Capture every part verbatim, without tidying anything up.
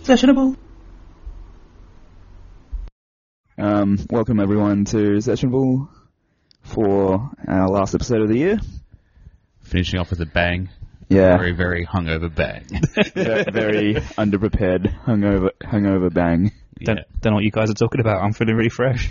Sessionable. Um, welcome everyone to Sessionable for our last episode of the year. Finishing off with a bang. Yeah. Very, very hungover bang. very, very underprepared, hungover, hungover bang. Don't, yeah. don't know what you guys are talking about. I'm feeling really fresh.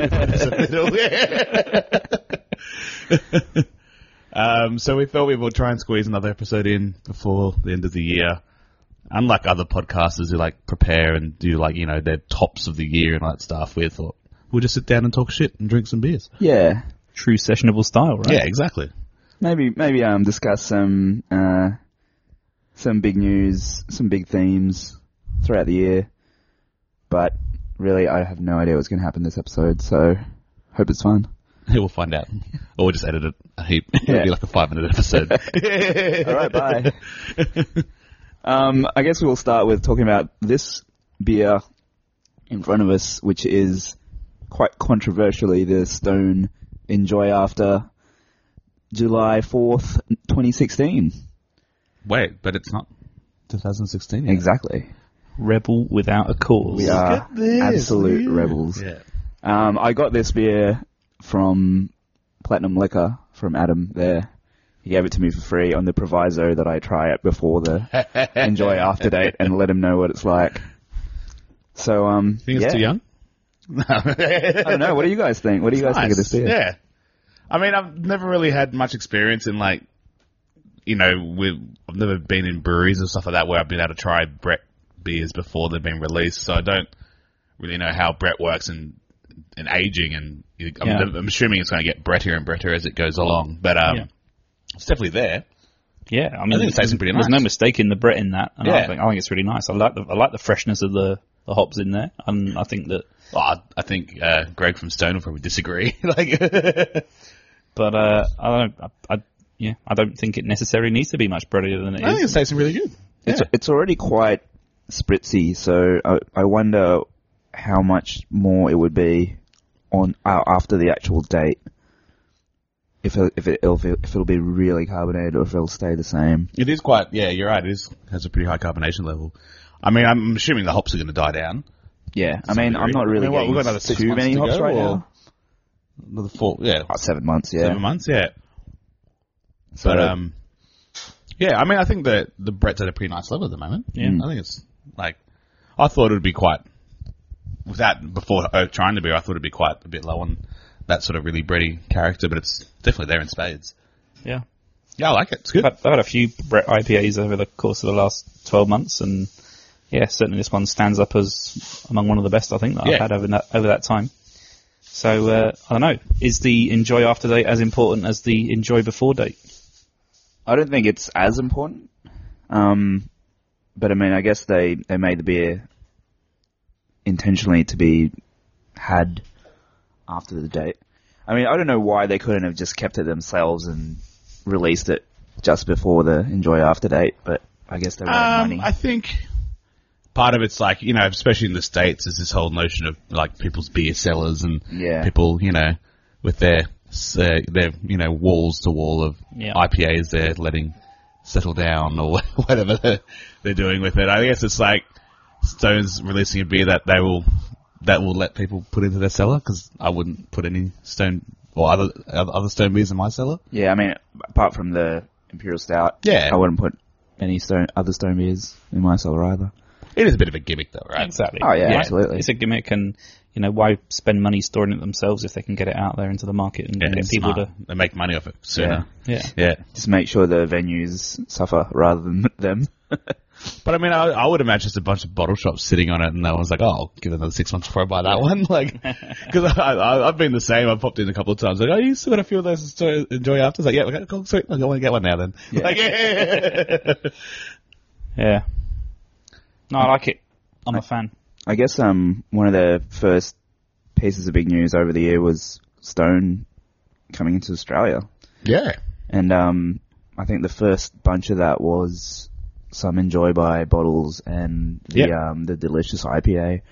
um, so we thought we would try and squeeze another episode in before the end of the year. Unlike other podcasters who like prepare and do like, you know, their tops of the year and all that stuff, we thought we'll just sit down and talk shit and drink some beers. Yeah. True sessionable style, right? Yeah, exactly. Maybe, maybe, um, discuss some, uh, some big news, some big themes throughout the year. But really, I have no idea what's going to happen this episode, so hope it's fun. We'll find out. Or we'll just edit it a heap. Yeah. It'll be like a five minute episode. All right, bye. um, I guess we'll start with talking about this beer in front of us, which is quite controversially the Stone Enjoy After July fourth, twenty sixteen. Wait, but it's not twenty sixteen yet. Exactly. Rebel without a cause. We are absolute rebels. Yeah. Um, I got this beer from Platinum Liquor, from Adam there. He gave it to me for free on the proviso that I try it before the Enjoy After date and let him know what it's like. So, um, Think it's yeah. too young? No. I don't know. What do you guys think? What do you It's guys nice. think of this beer? Yeah. I mean, I've never really had much experience in like, you know, with, I've never been in breweries and stuff like that where I've been able to try Brett beers before they've been released, so I don't really know how Brett works in, in aging, and I'm, Yeah. I'm assuming it's going to get Brettier and Brettier as it goes along, but um, Yeah. it's definitely there. Yeah, I mean, I think it tastes pretty there's nice. no mistake in the Brett in that, and Yeah. I think I think it's really nice. I like the I like the freshness of the, the hops in there, and I think that. Well, I, I think uh, Greg from Stone will probably disagree. like, But uh, I don't. I, I yeah, I don't think it necessarily needs to be much breadier than it I think is. it's tasting really good. It's Yeah. it's already quite spritzy, so I, I wonder how much more it would be on uh, after the actual date. If it, if it if it, if it'll be really carbonated or if it'll stay the same. It is quite. Yeah, you're right. It is has a pretty high carbonation level. I mean, I'm assuming the hops are going to die down. Yeah, I mean, I'm not really I mean, what, getting we've got another six too months many to hops go, right or now. Another four, yeah, About seven months, yeah. seven months, yeah. So, But um, yeah, I mean, I think that the Brett's at a pretty nice level at the moment. Yeah. I think it's like I thought it would be quite without before uh, trying to be. I thought it'd be quite a bit low on that sort of really bready character, but it's definitely there in spades. Yeah, Yeah, I like it. It's good. I've had, I've had a few Brett I P As over the course of the last twelve months, and yeah, certainly this one stands up as among one of the best I think that Yeah. I've had over that over that time. So uh, I don't know. Is the Enjoy After date as important as the Enjoy Before date? I don't think it's as important. Um, but I mean, I guess they, they made the beer intentionally to be had after the date. I mean, I don't know why they couldn't have just kept it themselves and released it just before the Enjoy After date, but I guess they wanted Um, money. I think part of it's like, you know, especially in the States, is this whole notion of like people's beer cellars and Yeah. people, you know, with their uh, their you know walls to wall of Yeah. I P As they're letting settle down or whatever they're, they're doing with it. I guess it's like Stone's releasing a beer that they will that will let people put into their cellar, because I wouldn't put any Stone or other other Stone beers in my cellar. Yeah, I mean, apart from the Imperial Stout, Yeah. I wouldn't put any stone, other Stone beers in my cellar either. It is a bit of a gimmick though, right? Exactly. Oh, yeah, absolutely. It's a gimmick, and you know, why spend money storing it themselves if they can get it out there into the market and Yeah, get it's people smart. They make money off it sooner. Yeah. Yeah. Just make sure the venues suffer rather than them. But I mean, I, I would imagine just a bunch of bottle shops sitting on it, and no one's like, "Oh, I'll give it another six months before I buy that one." Like, because I, I, I've been the same. I've popped in a couple of times. Like, "Oh, you still got a few of those to enjoy after?" It's like, "Yeah, okay, cool, sweet. I want to get one now then." Yeah. Like, yeah. Yeah. No, I like it. I'm a fan. I guess um one of the first pieces of big news over the year was Stone coming into Australia, yeah. and um I think the first bunch of that was some Enjoy by bottles and the Yep. um the delicious I P A.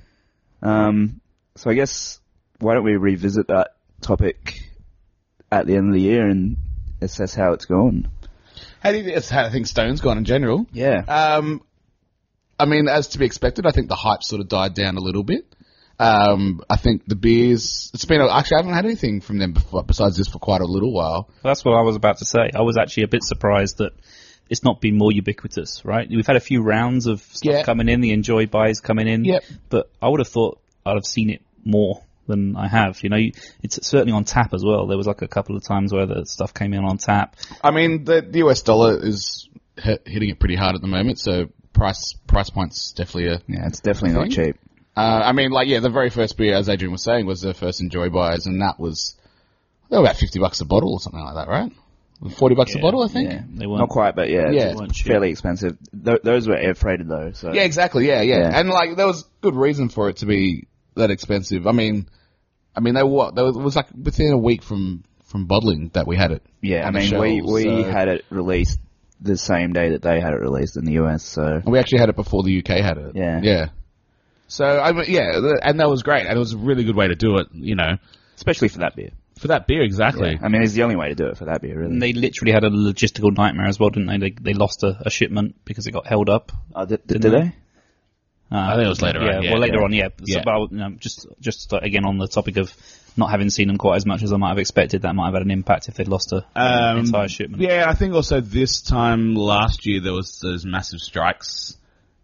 Um, so I guess why don't we revisit that topic at the end of the year and assess how it's gone? How do you think, how do you think Stone's gone in general? Yeah. Um, I mean, as to be expected, I think the hype sort of died down a little bit. Um, I think the beers, it's been, actually I haven't had anything from them before, besides this for quite a little while. Well, that's what I was about to say. I was actually a bit surprised that it's not been more ubiquitous, right? We've had a few rounds of stuff Yeah. coming in, the Enjoy buys coming in, Yep. but I would have thought I'd have seen it more than I have. You know, you- it's certainly on tap as well. There was like a couple of times where the stuff came in on tap. I mean, the, the U S dollar is hit, hitting it pretty hard at the moment, so price price point's definitely a... Yeah, it's definitely not cheap. Uh, I mean, like, yeah, the very first beer, as Adrian was saying, was the first Enjoy buys, and that was, they were about fifty bucks a bottle or something like that, right? forty bucks a Yeah, bottle, I think? Yeah, They weren't- not quite, but yeah, Yeah. it's weren't cheap. fairly expensive. Th- those were air freighted though, so Yeah, exactly. Yeah, yeah, Yeah. and like there was good reason for it to be that expensive. I mean, I mean they were there was, it was like within a week from from bottling that we had it. yeah. I on the mean, we shelves, we so- had it released the same day that they had it released in the U S. So And we actually had it before the U K had it. Yeah. yeah. So I mean, yeah, th- and that was great, and it was a really good way to do it. You know, especially for that beer, For that beer, exactly. I mean, it's the only way to do it for that beer, really. And they literally had a logistical nightmare as well, didn't they? They, they lost a, a shipment because it got held up. Oh, did, did, Didn't did they? they? Uh, I think it was later yeah, on, yeah, well, later yeah. on, yeah. So, Yeah. but, you know, just, just uh, again on the topic of not having seen them quite as much as I might have expected, that might have had an impact if they'd lost a, an Um, entire shipment. Yeah, I think also this time last year there was those massive strikes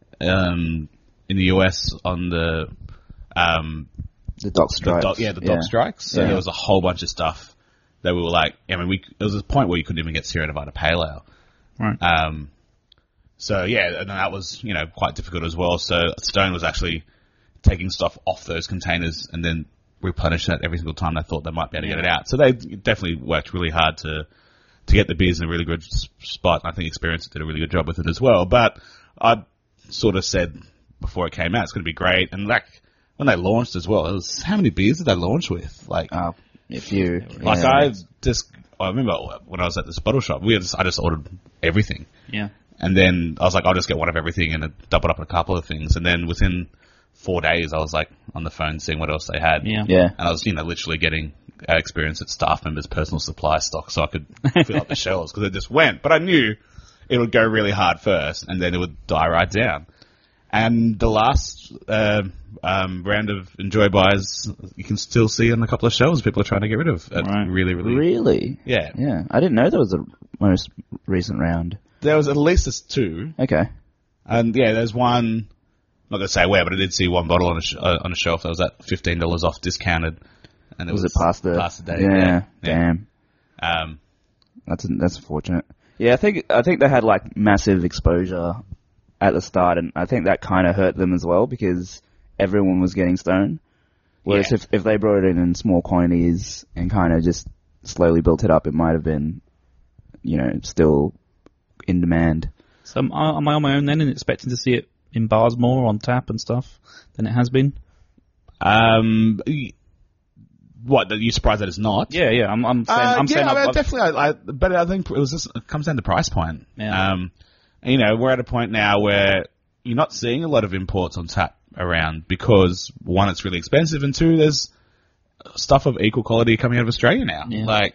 um, in the U S on the um, The dock the strikes. dock, yeah, the dock strikes. So Yeah. there was a whole bunch of stuff that we were like, I mean, we there was a point where you couldn't even get Sierra Nevada Pale Ale. Right. Um, so yeah, and that was, you know, quite difficult as well. So Stone was actually taking stuff off those containers and then replenishing it every single time they thought they might be able to get it out. So they definitely worked really hard to to get the beers in a really good s- spot. I think Experience did a really good job with it as well. But I sort of said before it came out, it's going to be great. And like when they launched as well, it was how many beers did they launch with? Like, Uh, if you like yeah. I just I remember when I was at this bottle shop, we just I just ordered everything. Yeah. And then I was like, I'll just get one of everything and double up on a couple of things. And then within four days, I was like on the phone seeing what else they had. Yeah. Yeah. And I was, you know, literally getting uh, experience at staff members' personal supply stock so I could fill up the shelves because it just went. But I knew it would go really hard first and then it would die right down. And the last uh, um, round of Enjoy buys, you can still see on a couple of shelves people are trying to get rid of. It's Right. really, really. Really? Yeah. Yeah. I didn't know there was a most recent round. There was at least this two. Okay. And yeah, there's one. I'm not gonna say where, but I did see one bottle on a sh- uh, on a shelf that was at fifteen dollars off, discounted, and it Was was, it past the past the day? Yeah. yeah. Damn. Um, That's that's unfortunate. Yeah, I think I think they had like massive exposure at the start, and I think that kind of hurt them as well because everyone was getting Stone. Whereas Yeah. if if they brought it in in small quantities and kind of just slowly built it up, it might have been, you know, still in demand. So am I, am I on my own then and expecting to see it in bars more on tap and stuff than it has been? um, y- what? Are you surprised that it's not? Yeah, yeah. I'm, I'm saying, Uh, I'm yeah, saying I mean, I've- definitely. I, I, but I think it was just it comes down to price point. Yeah. Um, you know, we're at a point now where you're not seeing a lot of imports on tap around because one, it's really expensive, and two, there's stuff of equal quality coming out of Australia now. Yeah. Like,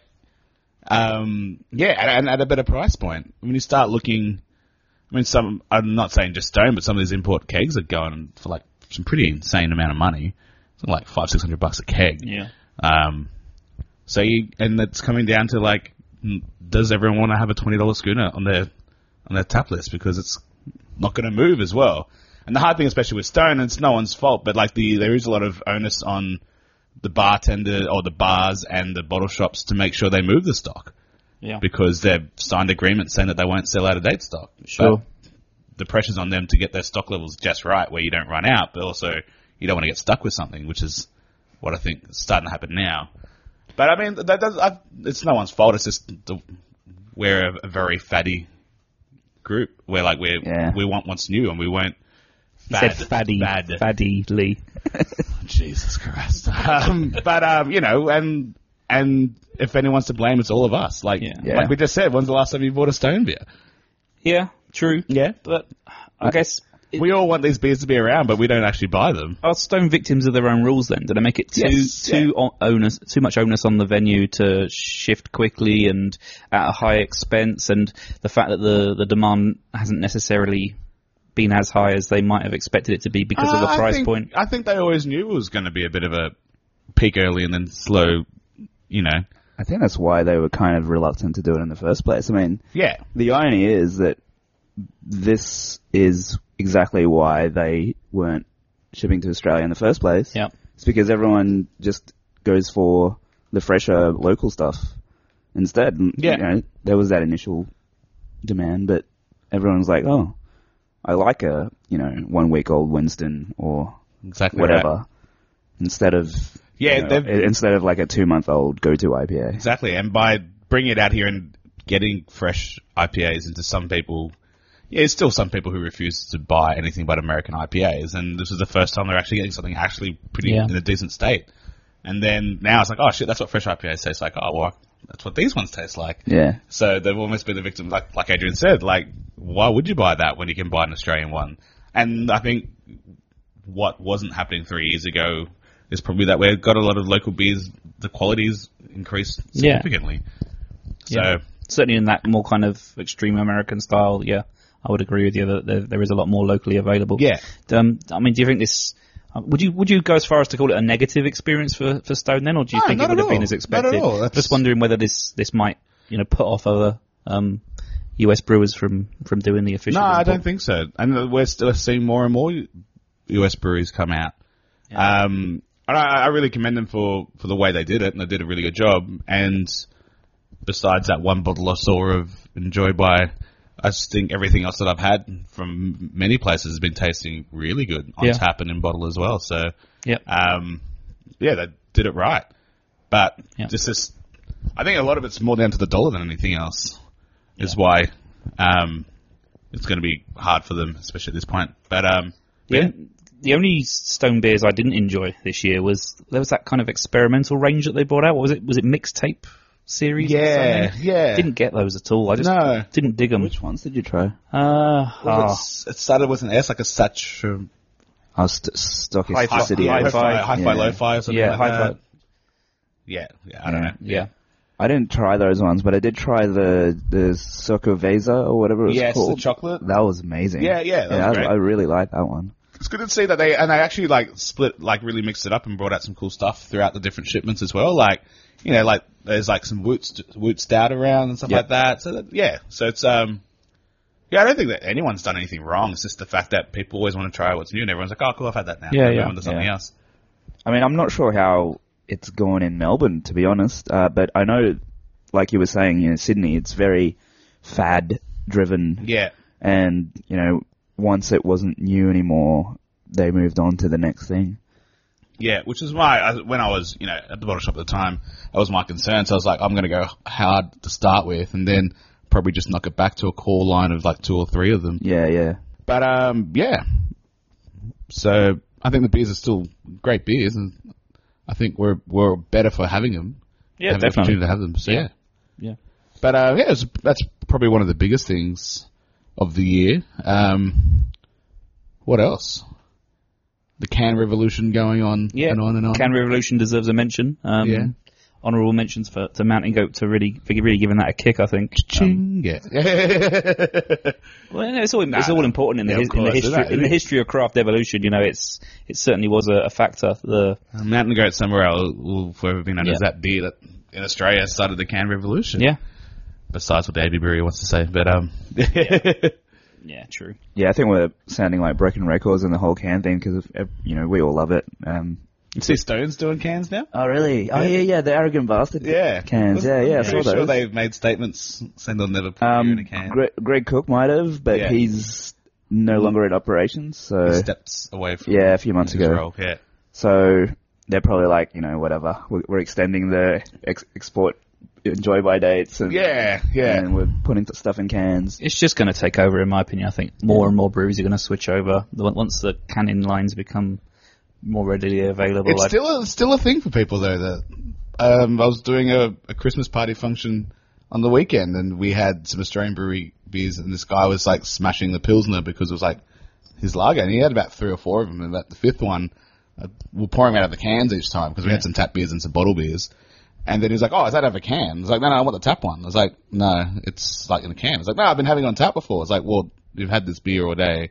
um, yeah, and, and at a better price point. When you start looking, I mean, some I'm not saying just Stone, but some of these import kegs are going for like some pretty insane amount of money, something like five, six hundred bucks a keg. yeah. Um, so you, and it's coming down to like, mm, does everyone want to have a twenty dollar schooner on their, on their tap list because it's not going to move as well. And the hard thing, especially with Stone, and it's no one's fault, but like the, there is a lot of onus on the bartender or the bars and the bottle shops to make sure they move the stock Yeah. because they've signed agreements saying that they won't sell out of date stock. Sure. But the pressure's on them to get their stock levels just right where you don't run out, but also you don't want to get stuck with something, which is what I think is starting to happen now. But I mean, that does, I've, it's no one's fault. It's just the, we're a, a very fatty group. We're like we Yeah. we want what's new, and we won't. He said faddy, bad. faddy Lee. Jesus Christ. Um, but um, you know, and and if anyone's to blame, it's all of us. Like Yeah. Yeah. like we just said, when's the last time you bought a Stone beer? Yeah, true. Yeah, But I guess it, we all want these beers to be around, but we don't actually buy them. are Stone victims of their own rules then? Did they make it too Yes, too o- onus, too much onus on the venue to shift quickly and at a high expense, and the fact that the, the demand hasn't necessarily been as high as they might have expected it to be because of the Uh, I price think, point? I think they always knew it was going to be a bit of a peak early and then slow, you know. I think that's why they were kind of reluctant to do it in the first place. I mean, Yeah. the irony is that this is exactly why they weren't shipping to Australia in the first place. Yeah. It's because everyone just goes for the fresher local stuff instead. Yeah. You know, there was that initial demand, but everyone's like, oh, I like a, you know, one week old Winston or Exactly. whatever. Right. Instead of, Yeah, you know, they've- instead of like a two month old go-to I P A. Exactly. And by bringing it out here and getting fresh I P As into some people, yeah, there's still some people who refuse to buy anything but American I P As. And this is the first time they're actually getting something actually pretty Yeah. in a decent state. And then now it's like, oh shit, that's what fresh I P As taste like. Oh, well, that's what these ones taste like. Yeah. So they've almost been the victim, like like Adrian said, like, why would you buy that when you can buy an Australian one? And I think what wasn't happening three years ago is probably that we've got a lot of local beers, the quality's increased Yeah. significantly. So, Yeah. Certainly in that more kind of extreme American style, yeah, I would agree with you that there, there is a lot more locally available. yeah. Um, I mean, do you think this? Uh, would you would you go as far as to call it a negative experience for, for Stone then, or do you No, think it not would at have been all. as Not at expected? all. That's- Just wondering whether this this might you know put off other um, U S brewers from, from doing the official. No, I import. don't think so. And we're still seeing more and more U S breweries come out. Yeah. Um, and I, I really commend them for, for the way they did it, and they did a really good job. And besides that one bottle I saw of Enjoy by, I just think everything else that I've had from many places has been tasting really good on Yeah. tap and in bottle as well. So, Yep. um, yeah, they did it right. But Yep. just this, I think a lot of it's more down to the dollar than anything else, is why um, it's going to be hard for them, especially at this point. But um, The, yeah. on- the only Stone beers I didn't enjoy this year was there was that kind of experimental range that they brought out. What was it? Was it mixtape series? or Yeah, something? yeah. Didn't get those at all. I just No. didn't dig them. Which ones did you try? Uh, oh. It's, it started with an S, like a such um, Oh, st- Stocky Hi-Fi- City. hi-fi. hi-fi, hi-fi, Yeah. lo-fi, or something yeah, like high that. five. Yeah, yeah, I don't know. Yeah. I didn't try those ones, but I did try the the Socoveza or whatever it was Yes, called. the chocolate. That was amazing. Yeah, yeah, that was I, great. I really liked that one. It's good to see that they, and they actually like split, like really mixed it up and brought out some cool stuff throughout the different shipments as well. Like, you know, like there's like some Woot, Woot Stout around and stuff Yep. like that. So that, yeah, so it's, um, yeah, I don't think that anyone's done anything wrong. It's just the fact that people always want to try what's new and everyone's like, oh cool, I've had that now. Yeah, Move yeah, on to something yeah. else. I mean, I'm not sure how it's gone in Melbourne, to be honest, uh, but I know, like you were saying, you know, Sydney, it's very fad-driven, Yeah. and, you know, once it wasn't new anymore, they moved on to the next thing. Yeah, which is why I, when I was, you know, at the bottle shop at the time, that was my concern. So I was like, I'm going to go hard to start with, and then probably just knock it back to a core line of like two or three of them. Yeah, yeah. But um, yeah. So I think the beers are still great beers, and I think we're we're better for having them. Yeah, having the definitely. opportunity to have them. So yeah. Yeah. But uh, yeah, it's, that's probably one of the biggest things of the year. Um, what else? The can revolution going on Yeah. and on and on. Can Revolution deserves a mention. Um, Yeah. Honourable mentions for, to Mountain Goat to really, for really giving that a kick, I think. Um, Ching, yeah. well, no, it's all, it's Nah, all nah. important in the, Yeah, his, of in the course, history, isn't it? in the history of craft evolution. You know, it's, it certainly was a, a factor. The, Mountain Goat somewhere else will forever be known Yeah. as that beer that in Australia started the can revolution. yeah. Besides what the A B Brewery wants to say, but um, Yeah, true. Yeah, I think we're sounding like broken records in the whole can thing because, you know, we all love it. Um, you see Stones doing cans now. oh, really? Oh, yeah, yeah, the arrogant bastard Yeah, cans. Yeah, yeah, I I'm saw pretty sure those. they've made statements saying they'll never put beer in Um, a can. Gre- Greg Cook might have, but Yeah. he's no longer in operations, so... He steps away from Yeah, a few months his ago. role. Yeah, So they're probably like, you know, whatever. We're, we're extending the ex- export enjoy by dates, and yeah, yeah. and we're putting stuff in cans. It's just going to take over, in my opinion. I think more and more breweries are going to switch over The- once the canning lines become more readily available. It's I'd- still a, still a thing for people though. That um, I was doing a, a Christmas party function on the weekend, and we had some Australian brewery beers, and this guy was like smashing the Pilsner because it was like his lager, and he had about three or four of them, and about the fifth one, uh, we're pouring out of the cans each time because we Yeah. had some tap beers and some bottle beers. And then he was like, oh, is that out of a can? I was like, no, no, I want the tap one. I was like, no, it's like in a can. I was like, no, I've been having it on tap before. It's like, well, you've had this beer all day,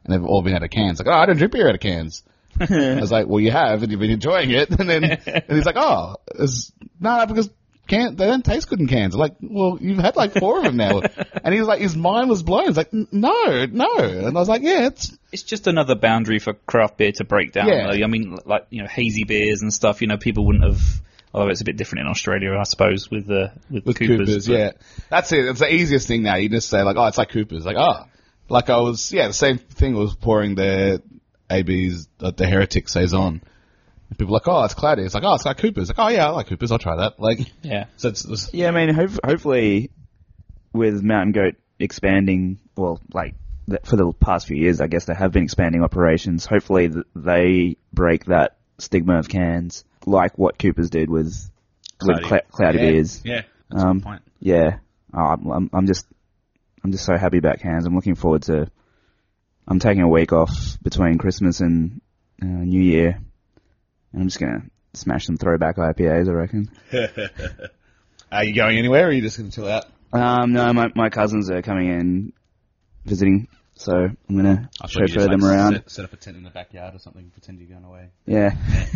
and they've all been out of cans. Like, oh, I don't drink beer out of cans. I was like, well, you have, and you've been enjoying it. And then and he's like, oh, it's, no, because can they don't taste good in cans. I'm like, well, you've had like four of them now. And he was like, his mind was blown. He's like, no, no. And I was like, yeah, it's it's just another boundary for craft beer to break down. Yeah. Like, I mean, like, you know, hazy beers and stuff. You know, people wouldn't have. Although it's a bit different in Australia, I suppose, with the with, with Coopers. Coopers, but- yeah. That's it. It's the easiest thing now. You just say like, oh, it's like Coopers. Like, oh, like I was, yeah, the same thing was pouring the A B's, uh, the Heretic Saison. And people are like, oh, it's cloudy. It's like, oh, it's like Coopers. Like, oh yeah, I like Coopers. I'll try that. Like, Yeah. so it's, it's Yeah, I mean, hope, hopefully with Mountain Goat expanding, well, like th- for the past few years, I guess they have been expanding operations. Hopefully th- they break that stigma of cans, like what Coopers did with with Cloudy. cl- cloudy yeah. beers. Yeah, that's a Um, good point. Yeah, oh, I'm, I'm, I'm just, I'm just so happy about cans. I'm looking forward to. I'm taking a week off between Christmas and uh, New Year, and I'm just gonna smash some throwback I P As. I reckon. are you going anywhere or are you just going to chill out? Um, no, my my cousins are coming in visiting, so I'm gonna I thought show you just, them like, around. Set, set up a tent in the backyard or something, pretend you're going away. Yeah.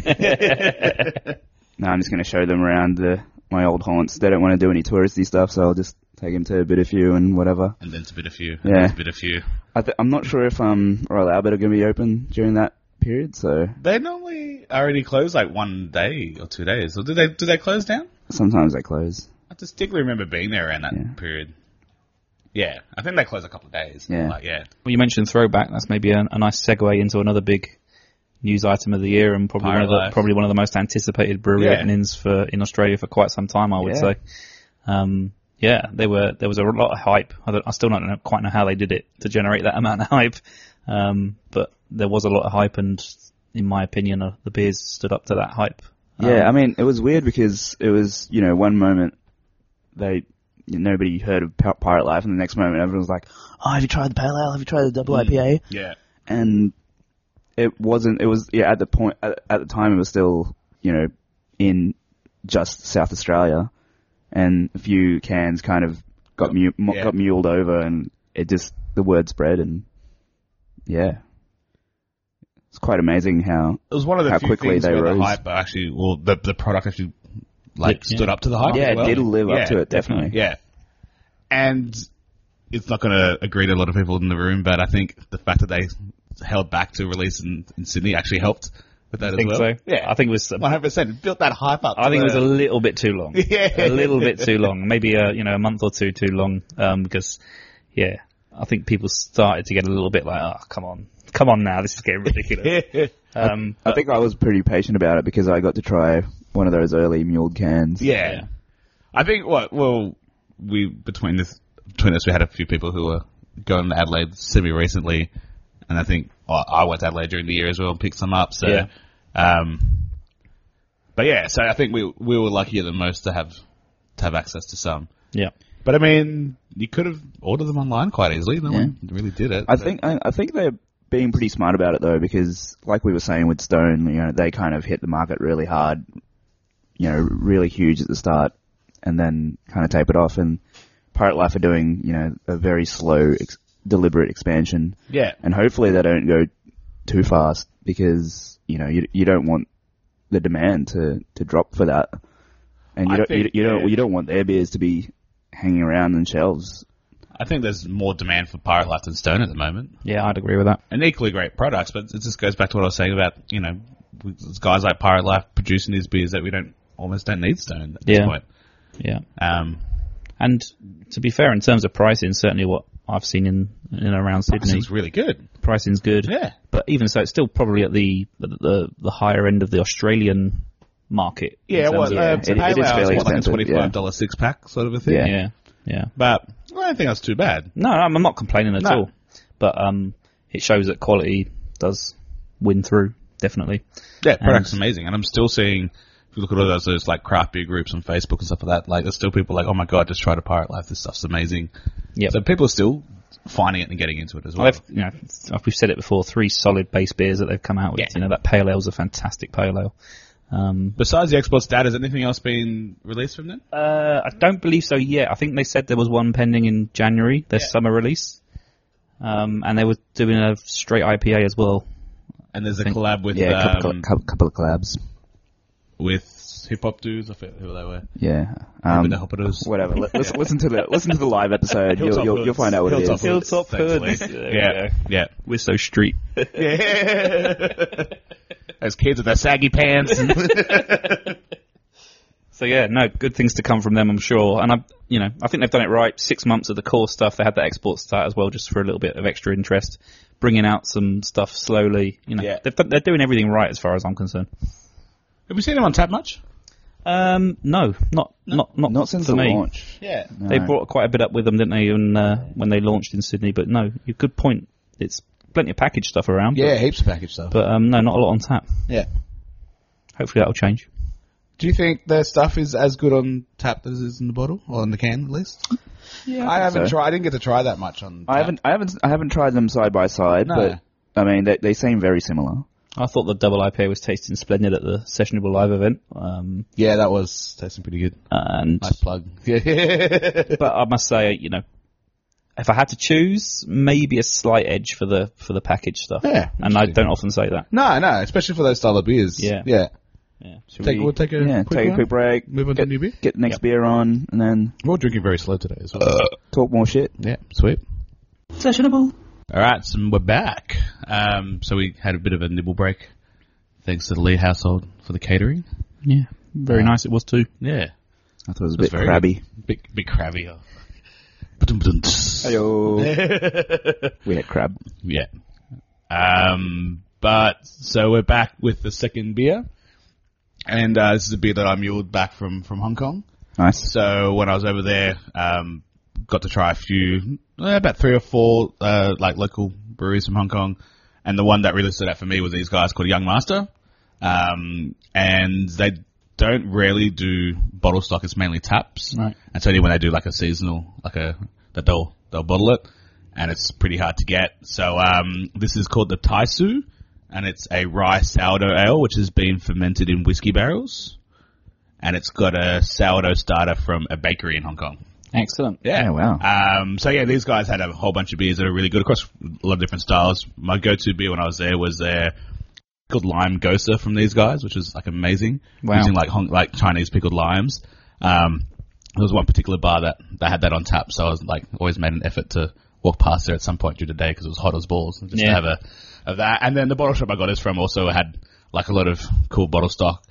No, I'm just gonna show them around the my old haunts. They don't want to do any touristy stuff, so I'll just take them to a bit of few and whatever. And then it's a bit of few. Yeah. And then it's a bit of few. I th- I'm not sure if um Royal Albert are gonna be open during that period, so They normally already close like one day or two days. Or do they do they close down? sometimes they close. I distinctly remember being there around that Yeah. period. Yeah, I think they close a couple of days. Yeah. Like, yeah. Well, you mentioned throwback. That's maybe a, a nice segue into another big news item of the year, and probably one of the Pirate Life. probably one of the most anticipated brewery Yeah. openings for in Australia for quite some time. I would Yeah. say. Um, yeah, they were. There was a lot of hype. I, don't, I still don't know, quite know how they did it to generate that amount of hype, um, but there was a lot of hype, and in my opinion, uh, the beers stood up to that hype. Yeah, I Um, mean, it was weird because it was, you know, one moment they nobody heard of Pi- Pirate Life, and the next moment everyone was like, "Oh, have you tried the Pale Ale? Have you tried the Double I P A?" Yeah. And it wasn't. It was yeah. At the point, at, at the time, it was still, you know, in just South Australia, and a few cans kind of got mu- mu- Yeah. got muled over, and it just the word spread, and yeah, it's quite amazing how It was one of the How few quickly things they where rose. the hype actually, well, the the product actually like Yeah. stood up to the hype. Yeah, as well. it did live up Yeah, to it, definitely. Yeah, and it's not going to agree to a lot of people in the room, but I think the fact that they held back to release in, in Sydney actually helped with that I think as well. so. Yeah, I think it was. one hundred percent. It built that hype up. I to think it was the- a little bit too long. Yeah. A little bit too long. Maybe a, you know, a month or two too long, um, because, yeah, I think people started to get a little bit like, oh, come on. Come on now, this is getting ridiculous. um, I think I was pretty patient about it because I got to try one of those early muled cans. Yeah. Yeah. I think what well we between this between us we had a few people who were going to Adelaide semi recently, and I think well, I went to Adelaide during the year as well and picked some up. So, Yeah. um, but yeah, so I think we we were luckier than most to have to have access to some. yeah. But I mean, you could have ordered them online quite easily. No Yeah. one really did it. I so- think I, I think they're being pretty smart about it though, because like we were saying with Stone, you know, they kind of hit the market really hard, you know, really huge at the start, and then kind of tape it off. And Pirate Life are doing, you know, a very slow, ex- deliberate expansion, yeah, and hopefully they don't go too fast because you know you you don't want the demand to, to drop for that, and you I don't think, you, you don't yeah. you don't want their beers to be hanging around on shelves. I think there's more demand for Pirate Life than Stone at the moment. Yeah, I'd agree with that. And equally great products, but it just goes back to what I was saying about, you know, with guys like Pirate Life producing these beers that we don't, almost don't need Stone at this Yeah. point. Yeah. Um, And to be fair, in terms of pricing, certainly what I've seen in, in and around Sydney, Pricing's really good. pricing's good. Yeah. But even so, it's still probably at the, the, the, the higher end of the Australian market. in Yeah, terms well, of- uh, it- Pale it is Ale fairly what, like a expensive, twenty-five dollars six pack sort of a thing. Yeah. yeah, yeah. But I don't think that's too bad. No, I'm I'm not complaining at No. all. But um, it shows that quality does win through, definitely. Yeah, product's And- amazing. And I'm still seeing, if you look at all those, those like craft beer groups on Facebook and stuff like that, like there's still people like, oh my god, just try to Pirate Life, this stuff's amazing. Yep. So people are still finding it and getting into it as well. Well, they've, you know, we've said it before, three solid base beers that they've come out with. Yeah. You know, that Pale Ale's a fantastic Pale Ale. Um, Besides the export stat, has anything else been released from them? uh, I don't believe so yet. I think they said there was one pending in January, their Yeah. summer release. Um, and they were doing a straight I P A as well. And there's a collab with Yeah, a couple, um, couple, couple of collabs. with hip hop dudes. I forget who they were. Yeah. Um, Um, the Hoppados. whatever. Let, listen, listen to the listen to the live episode. You'll, Hilltop you'll, Hoods. you'll find out what Hilltop it is. Hoods. Hilltop Hoods. Thankfully. There we Yeah, go. yeah. We're so street. Yeah. Those kids with their saggy pants. So yeah, no, good things to come from them, I'm sure. And I, you know, I think they've done it right. Six months of the core stuff. They had that export start as well, just for a little bit of extra interest. Bringing out some stuff slowly. You know, Yeah. they've done, they're doing everything right as far as I'm concerned. Have we seen them on tap much? Um, no, not not not, Not since for the me. launch. Yeah. No. They brought quite a bit up with them, didn't they, when, uh, when they launched in Sydney? But no, you good point. It's plenty of package stuff around. Yeah, heaps of package stuff. But, but um, no, not a lot on tap. yeah. Hopefully that'll change. Do you think their stuff is as good on tap as it is in the bottle, or in the can at least? Yeah, I haven't so. tried. I didn't get to try that much on. I tap. haven't, I haven't, I haven't tried them side by side, No. but I mean, they, they seem very similar. I thought the double I P A was tasting splendid at the Sessionable Live event. Um, Yeah, that was tasting pretty good. and Nice plug. but I must say, you know, if I had to choose, maybe a slight edge for the for the package stuff. Yeah, and I interesting. don't often say that. No, no, especially for those style of beers. Yeah. yeah. Yeah. Should Take, we- we'll take a Yeah, quick take a one. quick break. Move on to get, new beer. Get the next Yep. beer on, and then We're drinking very slow today as well. talk more shit. yeah, sweet. Sessionable. All right, so we're back. Um, so we had a bit of a nibble break. Thanks to the Lee household for the catering. Yeah, very Uh, nice it was too. Yeah. I thought it was a That's bit very crabby. Big, big crabby. Oh. Ba-dum-dum. Heyo. We had crab. Yeah. Um, but, so we're back with the second beer. And, uh, this is a beer that I muled back from, from Hong Kong. Nice. So when I was over there, um, got to try a few, eh, about three or four, uh, like local breweries from Hong Kong. And the one that really stood out for me was these guys called Young Master. Um, and they don't rarely do bottle stock. It's mainly taps. Right. And so when they do like a seasonal, like a, that they'll, they'll bottle it. And it's pretty hard to get. So, um, this is called the Taisu. And it's a rye sourdough ale, which has been fermented in whiskey barrels. And it's got a sourdough starter from a bakery in Hong Kong. Excellent. Yeah. Oh, wow. Um, so yeah, these guys had a whole bunch of beers that are really good across a lot of different styles. My go-to beer when I was there was their pickled lime gosa from these guys, which was like amazing. Wow. Using like Hong, like Chinese pickled limes. Um, there was one particular bar that, that had that on tap, so I was like always made an effort to walk past there at some point during the day because it was hot as balls, just Yeah. to have a of that. And then the bottle shop I got this from also had like a lot of cool bottle stock.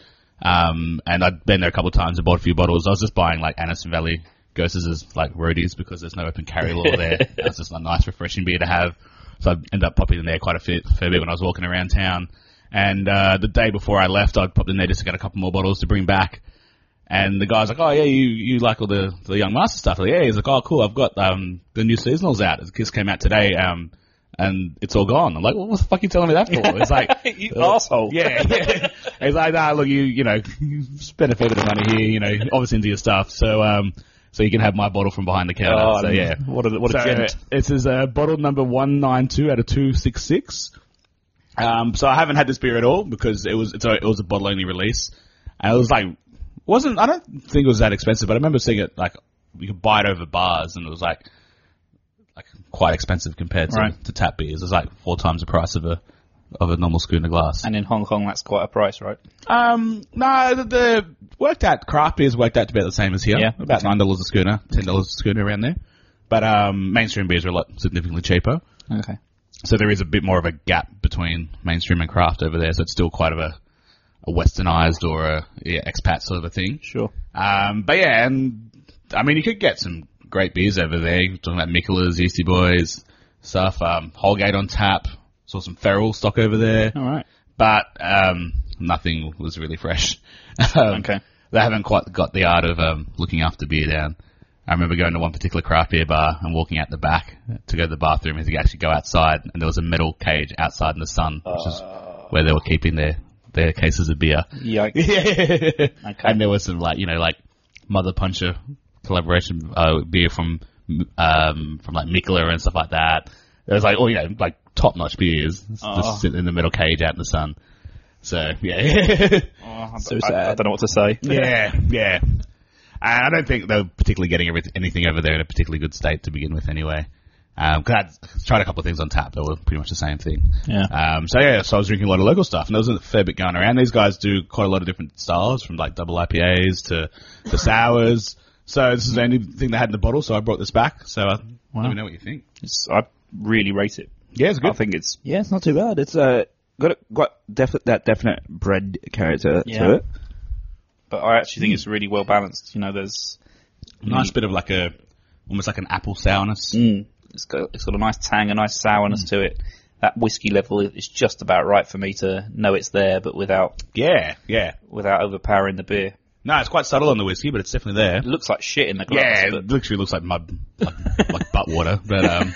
Um, and I'd been there a couple of times and bought a few bottles. I was just buying like Anderson Valley Ghostas as like roadies because there's no open carry law there. That's just a nice refreshing beer to have. So I ended up popping in there quite a fair, fair bit when I was walking around town. And, uh, the day before I left, I'd popped in there just to get a couple more bottles to bring back. And the guy's like, oh yeah, you, you like all the, the Young Master stuff? I'm like, yeah, he's like, oh cool, I've got, um, the new seasonals out. It just came out today, um, and it's all gone. I'm like, well, what the fuck are you telling me that for? It's like, You asshole. yeah, yeah. He's like, nah, look, you, you know, you spent a fair bit of money here, you know, obviously into your stuff. So, um, so you can have my bottle from behind the counter. Oh, so yeah. What a, what a So, gent. This is uh, bottle number one ninety-two out of two sixty-six. Um, so I haven't had this beer at all because it was, it's a, it was a bottle only release. And it was like, wasn't, I don't think it was that expensive, but I remember seeing it like, you could buy it over bars and it was like, like quite expensive compared to, Right. to tap beers. It was like four times the price of a, of a normal schooner glass. And in Hong Kong, that's quite a price, right? Um, no, the, the worked out craft beers worked out to be about the same as here. Yeah. About nine dollars a schooner, ten dollars a schooner around there. But um, mainstream beers are a lot significantly cheaper. Okay. So there is a bit more of a gap between mainstream and craft over there. So it's still quite of a, a westernized or a yeah, expat sort of a thing. Sure. Um, but yeah, and I mean you could get some great beers over there. You're talking about Mikkela's, Yeasty Boys stuff. Um, Holgate on tap. Saw some Feral stock over there. All right. But um, nothing was really fresh. um, Okay. They haven't quite got the art of um, looking after beer down. I remember going to one particular craft beer bar and walking out the back to go to the bathroom and to actually go outside, and there was a metal cage outside in the sun, which is where they were keeping their, their cases of beer. Yikes. Okay. Okay. And there was some like, you know, like Mother Puncher collaboration uh, beer from um, from like Mikkeller and stuff like that. There was like, oh, you know, like top-notch beers Oh. just sitting in the metal cage out in the sun. So, yeah. Oh, So I, sad. I, I don't know what to say. yeah, yeah. And I don't think they were particularly getting everything, anything over there in a particularly good state to begin with anyway. Um, 'cause I'd tried a couple of things on tap that were pretty much the same thing. Yeah. Um, so yeah, so I was drinking a lot of local stuff, and there was a fair bit going around. These guys do quite a lot of different styles, from like double I P As to, to sours. So this is the only thing they had in the bottle, so I brought this back. So uh, Wow. let me know what you think. It's, I really rate it. Yeah, it's I good. think it's Yeah, it's not too bad. It's uh, got a, got defi- that definite bread character Yeah. to it. but I actually think it's really well balanced. You know, there's Nice bit of like a, almost like an apple sourness. mm, it's got it's got a nice tang, a nice sourness to it. That whiskey level is just about right for me to know it's there, but without Yeah, yeah. without overpowering the beer. No, it's quite subtle on the whiskey, but it's definitely there. It looks like shit in the glass. Yeah, but it literally looks like mud, like, like butt water. But um,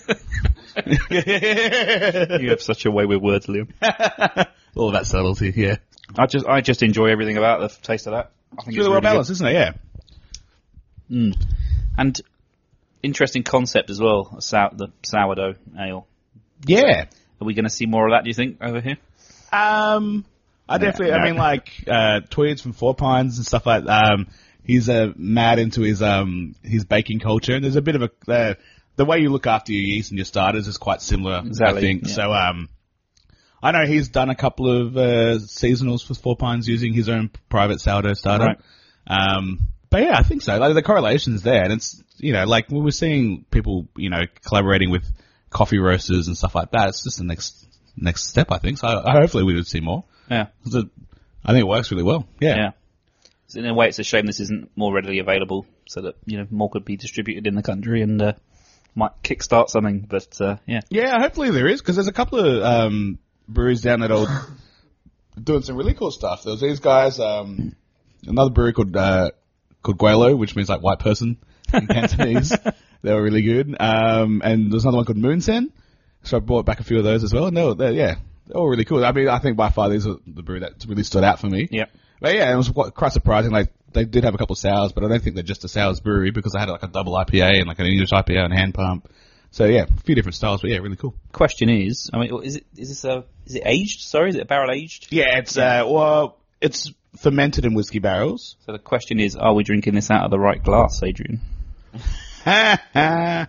you have such a way with words, Liam. all that subtlety. Yeah, I just I just enjoy everything about the taste of that. I think it's really well balanced, isn't it? Yeah. good. Mm. And interesting concept as well. A sour, the sourdough ale. Yeah. Are we going to see more of that? Do you think over here? Um, I definitely. I no. mean, like uh, Tweeds from Four Pines and stuff like. Um, he's uh, mad into his um his baking culture, and there's a bit of a uh, the way you look after your yeast and your starters is quite similar. Exactly, I think yeah. so. Um, I know he's done a couple of uh, seasonals for Four Pines using his own private sourdough starter. Right. Um, but yeah, I think so. Like the correlation's there, and it's you know like when we're seeing people you know collaborating with coffee roasters and stuff like that. It's just the next next step, I think. So I, hopefully we would see more. Yeah. 'Cause it, I think it works really well. Yeah. Yeah. So in a way, it's a shame this isn't more readily available, so that you know more could be distributed in the country and uh, might kickstart something. But uh, yeah, Yeah, hopefully there is, because there's a couple of um, breweries down that are doing some really cool stuff. There was these guys, um, another brewery called uh, called Guelo, which means like white person in Cantonese. They were really good. Um, and there's another one called Moonsen. So I brought back a few of those as well. And they were, they're, yeah, they're all really cool. I mean, I think by far these are the brewery that really stood out for me. yeah, But yeah, it was quite, quite surprising. Like, they did have a couple of sours, but I don't think they're just a sours brewery, because they had like a double I P A and like an English I P A and hand pump. So yeah, a few different styles, but yeah, really cool. Question is, I mean, is it is this a is it aged? Sorry, is it barrel aged? Yeah, it's, uh, well, it's fermented in whiskey barrels. So the question is, are we drinking this out of the right glass, Adrian? Ha ha.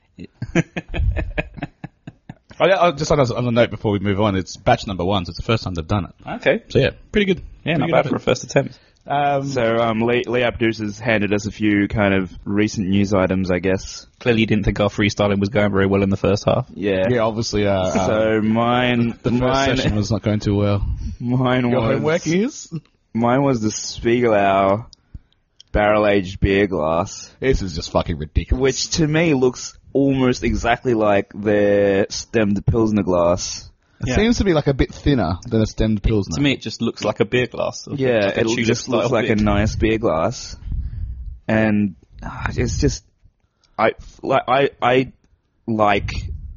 Oh, yeah, oh, just on a, on a note before we move on, it's batch number one, so it's the first time they've done it. Okay, So yeah, pretty good. yeah, Pretty not good bad for a effort. first attempt. Um, So um, Lee, Lee Abdus has handed us a few kind of recent news items, I guess. Clearly, you didn't think our freestyling was going very well in the first half. Yeah. yeah, obviously, uh, uh, So mine, the first mine, session was not going too well. mine Your was homework is? mine was the Spiegelau barrel aged beer glass, This is just fucking ridiculous. which to me looks almost exactly like their stemmed Pilsner glass. It Yeah. seems to be like a bit thinner than a stemmed Pilsner. To me, it just looks like a beer glass. Yeah, Like a it Tudor just looks style like a beer. nice beer glass, and uh, it's just I like I I like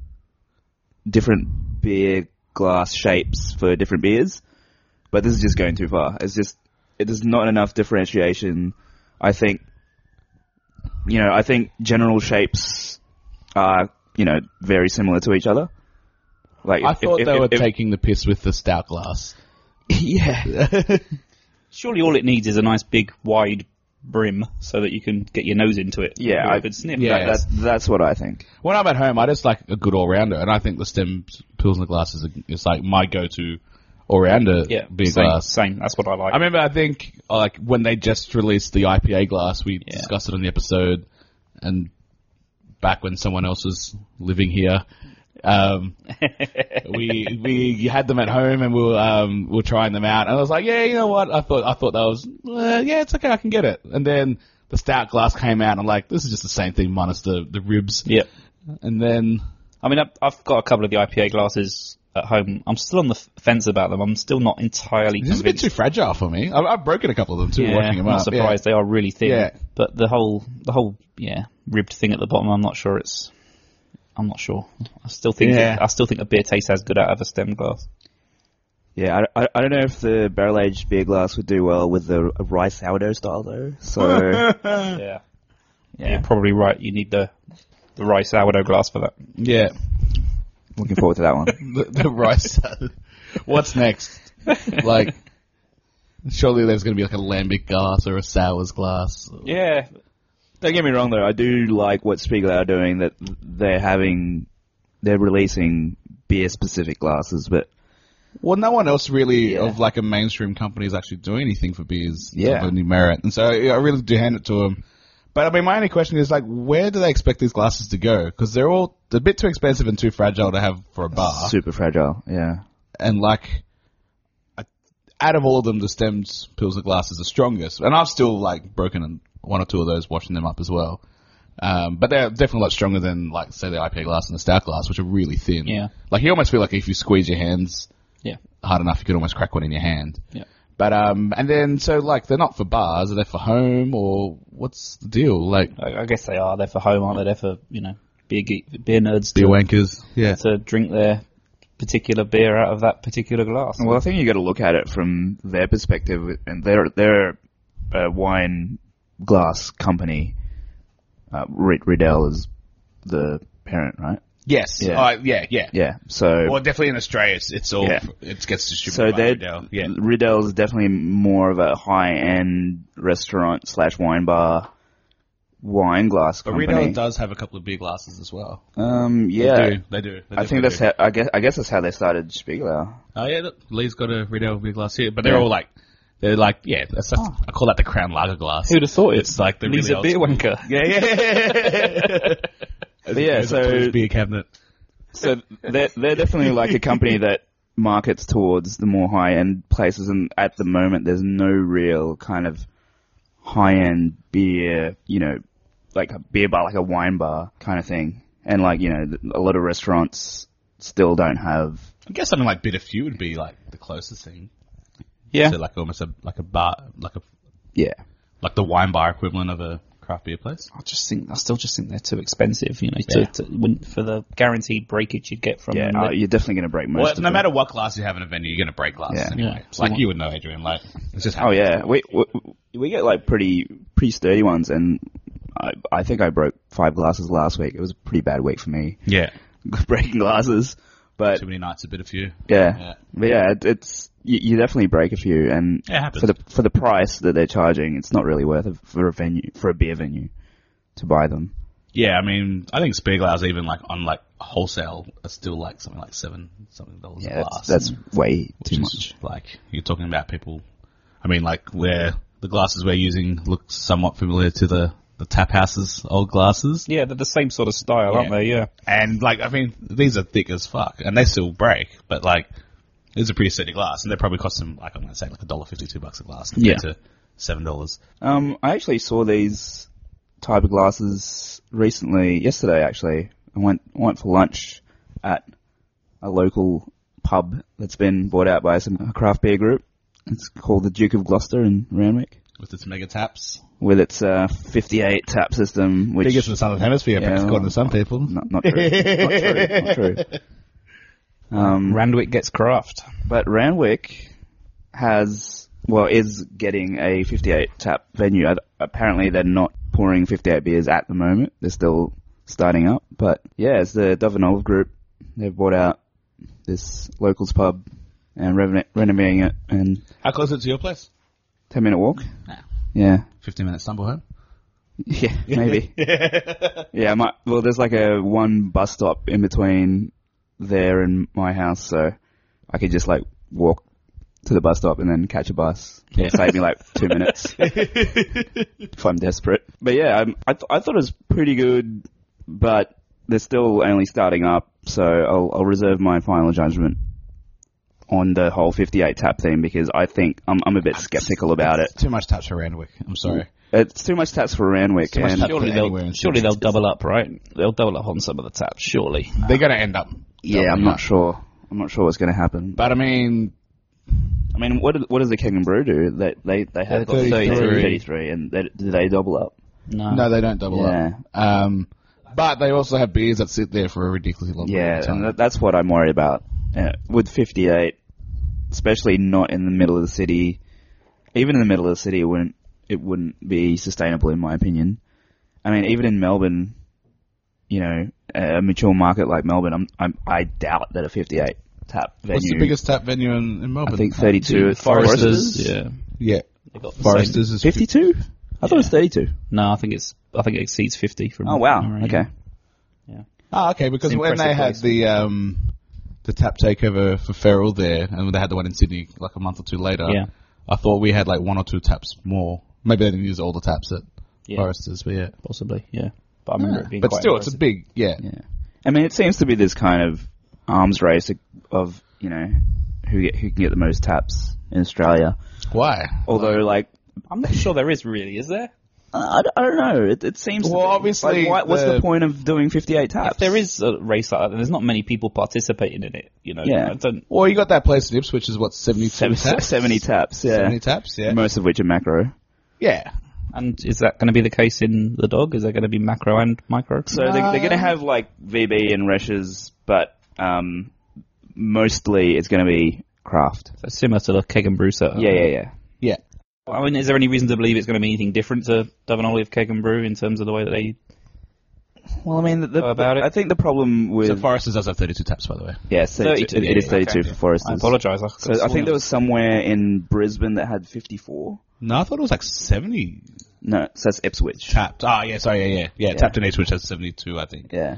different beer glass shapes for different beers, but this is just going too far. It's just it is not enough differentiation. I think you know I think general shapes are you know very similar to each other. Like I if- thought if- they if- were if- taking the piss with the stout glass. yeah. Surely all it needs is a nice big wide brim so that you can get your nose into it. Yeah, with a I- good sniff. yeah. That, that's that's what I think. When I'm at home, I just like a good all-rounder, and I think the stem Pilsner glass is, a, is like my go-to all-rounder Yeah, beer same, glass. same. That's what I like. I remember, I think, like, when they just released the I P A glass, we Yeah. discussed it on the episode, and back when someone else was living here, um, we we had them at home and we were um, we were trying them out, and I was like, yeah, you know what? I thought I thought that was uh, yeah, it's okay, I can get it. And then the stout glass came out, and I'm like, this is just the same thing minus the the ribs. yeah. And then I mean, I've, I've got a couple of the I P A glasses at home. I'm still on the f- fence about them. I'm still not entirely it's just a bit convinced. too fragile for me. I've, I've broken a couple of them too, Yeah, working them I'm not up. surprised. They are really thin. Yeah. But the whole, the whole, yeah, ribbed thing at the bottom, I'm not sure it's, I'm not sure. I still think, Yeah. it, I still think a beer tastes as good out of a stem glass. Yeah, I, I, I don't know if the barrel aged beer glass would do well with the rye sourdough style though. So Yeah. Yeah, you're probably right. You need the, the rye sourdough glass for that. Yeah, looking forward to that one. the, the rice. What's next? Like, surely there's going to be like a lambic glass or a sours glass. Yeah. Don't get me wrong though, I do like what Spiegel are doing, that they're having, they're releasing beer specific glasses, but Well, no one else really Yeah. of like a mainstream company is actually doing anything for beers Yeah. of any merit. And so yeah, I really do hand it to them. But I mean, my only question is like, where do they expect these glasses to go? Because they're all they're a bit too expensive and too fragile to have for a bar. super fragile, yeah. And like, I- out of all of them, the stemmed Pilsner glass is the strongest. And I've still like broken one or two of those washing them up as well. Um, but they're definitely a lot stronger than like say the I P A glass and the stout glass, which are really thin. Yeah. Like you almost feel like if you squeeze your hands Yeah. hard enough, you could almost crack one in your hand. Yeah. But um, and then so like they're not for bars, are they for home or what's the deal? Like I, I guess they are. They're for home, aren't they? They're for, you know, beer geek, beer nerds beer to, wankers? Yeah. to drink their particular beer out of that particular glass. Well, I think you got to look at it from their perspective, and they're they're a wine glass company. Uh, Rid- Riddell is the parent, right? Yes. Yeah. Uh, yeah. Yeah. Yeah. So Well, definitely in Australia, it's, it's all Yeah. it gets so distributed by they're Riddell. Yeah. Riddell is definitely more of a high end restaurant slash wine bar wine glass But company. Riedel does have a couple of beer glasses as well. um, They yeah. do. They do. They I think definitely that's do. how, I guess I guess that's how they started Spiegel. Oh yeah, look, Lee's got a Riedel beer glass here, but they're Yeah. all like, they're like, yeah, that's, that's I call that the Crown Lager glass. Who'd have thought It's like the He's really a old beer school- wanker. Yeah, yeah. As But yeah, opposed to so- his beer cabinet. So they're, they're definitely like a company that markets towards the more high-end places, and at the moment there's no real kind of high-end beer, you know, like a beer bar, like a wine bar kind of thing. And like, you know, a lot of restaurants still don't have, I guess something like Bitter Few would be like the closest thing. Yeah. So like almost a like a bar, like a yeah. like the wine bar equivalent of a craft beer place. I just think I still just think they're too expensive. You know, to, Yeah. to, when, for the guaranteed breakage you'd get from Yeah, them. uh, They- you're definitely going to break most Well, of no them. matter what glass you have in a venue, you're going to break glass Yeah. anyway. Yeah. So Like what- you would know, Adrian. Like it's just Oh yeah, we, we we get like pretty pretty sturdy ones, and I I think I broke five glasses last week. It was a pretty bad week for me, yeah. breaking glasses. But Too many nights, a Bitter Few. yeah, Yeah. but yeah, it, it's you, you definitely break a few, and Yeah, it happens. for the for the price that they're charging, it's not really worth it for a venue for a beer venue to buy them. Yeah, I mean, I think Spiegelau's even like on like wholesale are still like something like seven something dollars a Yeah, glass. that's, that's way too Which is, much. Like you're talking about people. I mean, like where the glasses we're using look somewhat familiar to the the tap house's old glasses. yeah, they're the same sort of style, aren't Yeah. they? Yeah. And like, I mean, these are thick as fuck, and they still break. But like, these are pretty sturdy glass, and they probably cost them like I'm gonna say like a dollar fifty-two bucks a glass compared Yeah. to seven dollars. Um, I actually saw these type of glasses recently, yesterday actually. I went went for lunch at a local pub that's been bought out by some a craft beer group. It's called the Duke of Gloucester in Randwick, With its mega taps, with its uh, fifty-eight tap system, which biggest in the Southern Hemisphere, Yeah, according well, to some people. not, not true, not true, not true. Um, Randwick gets craft. But Randwick has, well, is getting a fifty-eight tap venue. Uh, Apparently they're not pouring fifty-eight beers at the moment. They're still starting up. But yeah, it's the Dove and Olive Group. They've bought out this locals pub and reno- renovating it, and How close is it to your place? ten minute walk. Yeah. Yeah. Fifteen minutes stumble home. Yeah, maybe. Yeah, I might, well, there's like a one bus stop in between there and my house, so I could just like walk to the bus stop and then catch a bus. It'll save me like two minutes if I'm desperate. But yeah, I'm, I, th- I thought it was pretty good, but they're still only starting up, so I'll, I'll reserve my final judgment on the whole fifty-eight tap thing, because I think I'm, I'm a bit skeptical about it. Too much taps for Randwick. I'm sorry. It's too much taps for Randwick, Too much and tap- Surely anywhere they'll in surely they'll Sydney. double up, right? They'll double up on some of the taps, surely. They're going to end up. yeah, I'm doubling not up. sure. I'm not sure what's going to happen. But I mean, I mean, what do- what does the Keg and Brew do? They they they have got thirty-three. thirty-three, and they, do they double up? No. no, they don't double Yeah. up. Um, but they also have beers that sit there for a ridiculously long period Yeah, of time. and that, that's what I'm worried about. Uh, with fifty-eight, especially not in the middle of the city, even in the middle of the city, it wouldn't it wouldn't be sustainable in my opinion. I mean, even in Melbourne, you know, a mature market like Melbourne, I'm, I'm I doubt that a fifty-eight tap venue. What's the biggest tap venue in, in Melbourne? I think thirty-two. at Foresters, Foresters. yeah. Yeah. They got the Foresters is fifty-two. I thought it was thirty-two. No, I think it's I think it exceeds fifty. From Oh wow. memory. Okay. Oh, okay, because It's when they impressive had place. the um, the tap takeover for Feral there, and they had the one in Sydney like a month or two later, Yeah. I thought we had like one or two taps more. Maybe they didn't use all the taps at Yeah. Foresters, but yeah. Possibly, yeah. But I remember it being But quite still, it's a impressive. big, yeah. Yeah. I mean, it seems to be this kind of arms race of, you know, who get, who can get the most taps in Australia. Why? Although, like, I'm not sure there is really, is there? I, I don't know. It, it seems. Well, to be. obviously, Like, why, what's the- the point of doing fifty-eight taps? If there is a race like that, then there's not many people participating in it. You know, Yeah. I don't. Well, you got that place in Ipswich, is what, seventy-two Seven- taps? seventy taps. Yeah, seventy taps, yeah. most of which are macro. Yeah. And is that going to be the case in the dog? Is there going to be macro and micro? So they, they're going to have like V B and Reshes, but um, mostly it's going to be craft. So similar to the keg and brew setup. Yeah, yeah, yeah. Yeah. I mean, is there any reason to believe it's going to be anything different to Dove and Olive keg and brew in terms of the way that they? Well, I mean, the, the, Go about it? I think the problem with So Foresters does have thirty-two taps, by the way. yeah, thirty-two, thirty-two, it, it is yeah, thirty-two okay. for Foresters. I apologise. I, So I think there was somewhere in Brisbane that had fifty-four. No, I thought it was like seventy No, so that's Ipswich. tapped. Ah, yeah, sorry, yeah, yeah. Yeah, Yeah. tapped in Ipswich has seventy-two, I think. Yeah.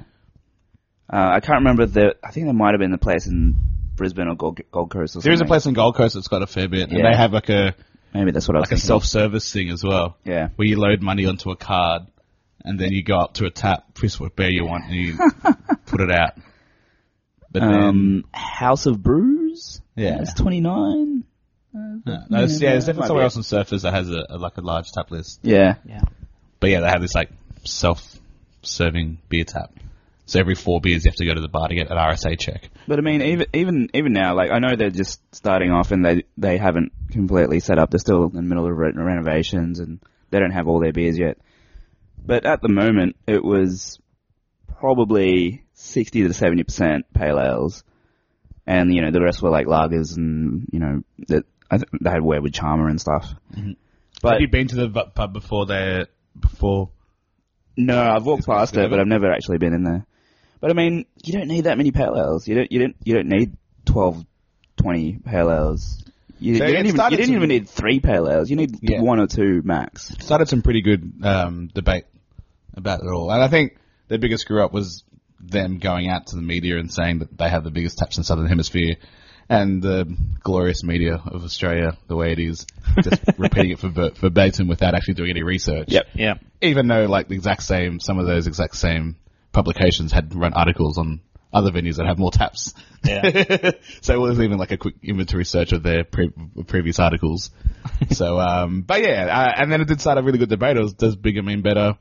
Uh, I can't remember the. I think there might have been the place in Brisbane or Gold, Gold Coast or something. There is a place in Gold Coast that's got a fair bit, and Yeah. they have like a Maybe that's what I was like a thinking. self-service thing as well, Yeah. where you load money onto a card, and then you go up to a tap, press what beer you want, and you put it out. But then, Um, House of Brews. yeah, That's twenty-nine. no, yeah, there's, yeah, there's that might definitely be somewhere it. else on Surfers that has a, a like a large tap list. Yeah. Yeah. But yeah, they have this like self-serving beer tap. So every four beers you have to go to the bar to get an R S A check. But I mean, even even even now, like I know they're just starting off and they they haven't completely set up. They're still in the middle of re- renovations and they don't have all their beers yet. But at the moment, it was probably sixty to seventy percent pale ales, and you know the rest were like lagers and you know that I th- they had Weirwood Charmer and stuff. Mm-hmm. But have you been to the bu- pub before they before? no, I've walked It's quite past good, it, but I've never actually been in there. But I mean, you don't need that many pale ales. You don't. You don't. You don't need twelve, twenty pale ales. You, So you it don't even. started You didn't to- even need three pale ales. You need Yeah. one or two max. Started some pretty good um, debate about it all, and I think the biggest screw up was them going out to the media and saying that they have the biggest taps in the Southern Hemisphere, and the glorious media of Australia, the way it is, just repeating it for ver- verbatim without actually doing any research. Yep. Yeah. Even though, like, the exact same, some of those exact same publications had run articles on other venues that have more taps. Yeah. So it was even like a quick inventory search of their pre- previous articles. So, um, but yeah, uh, and then it did start a really good debate. It was, does bigger mean better?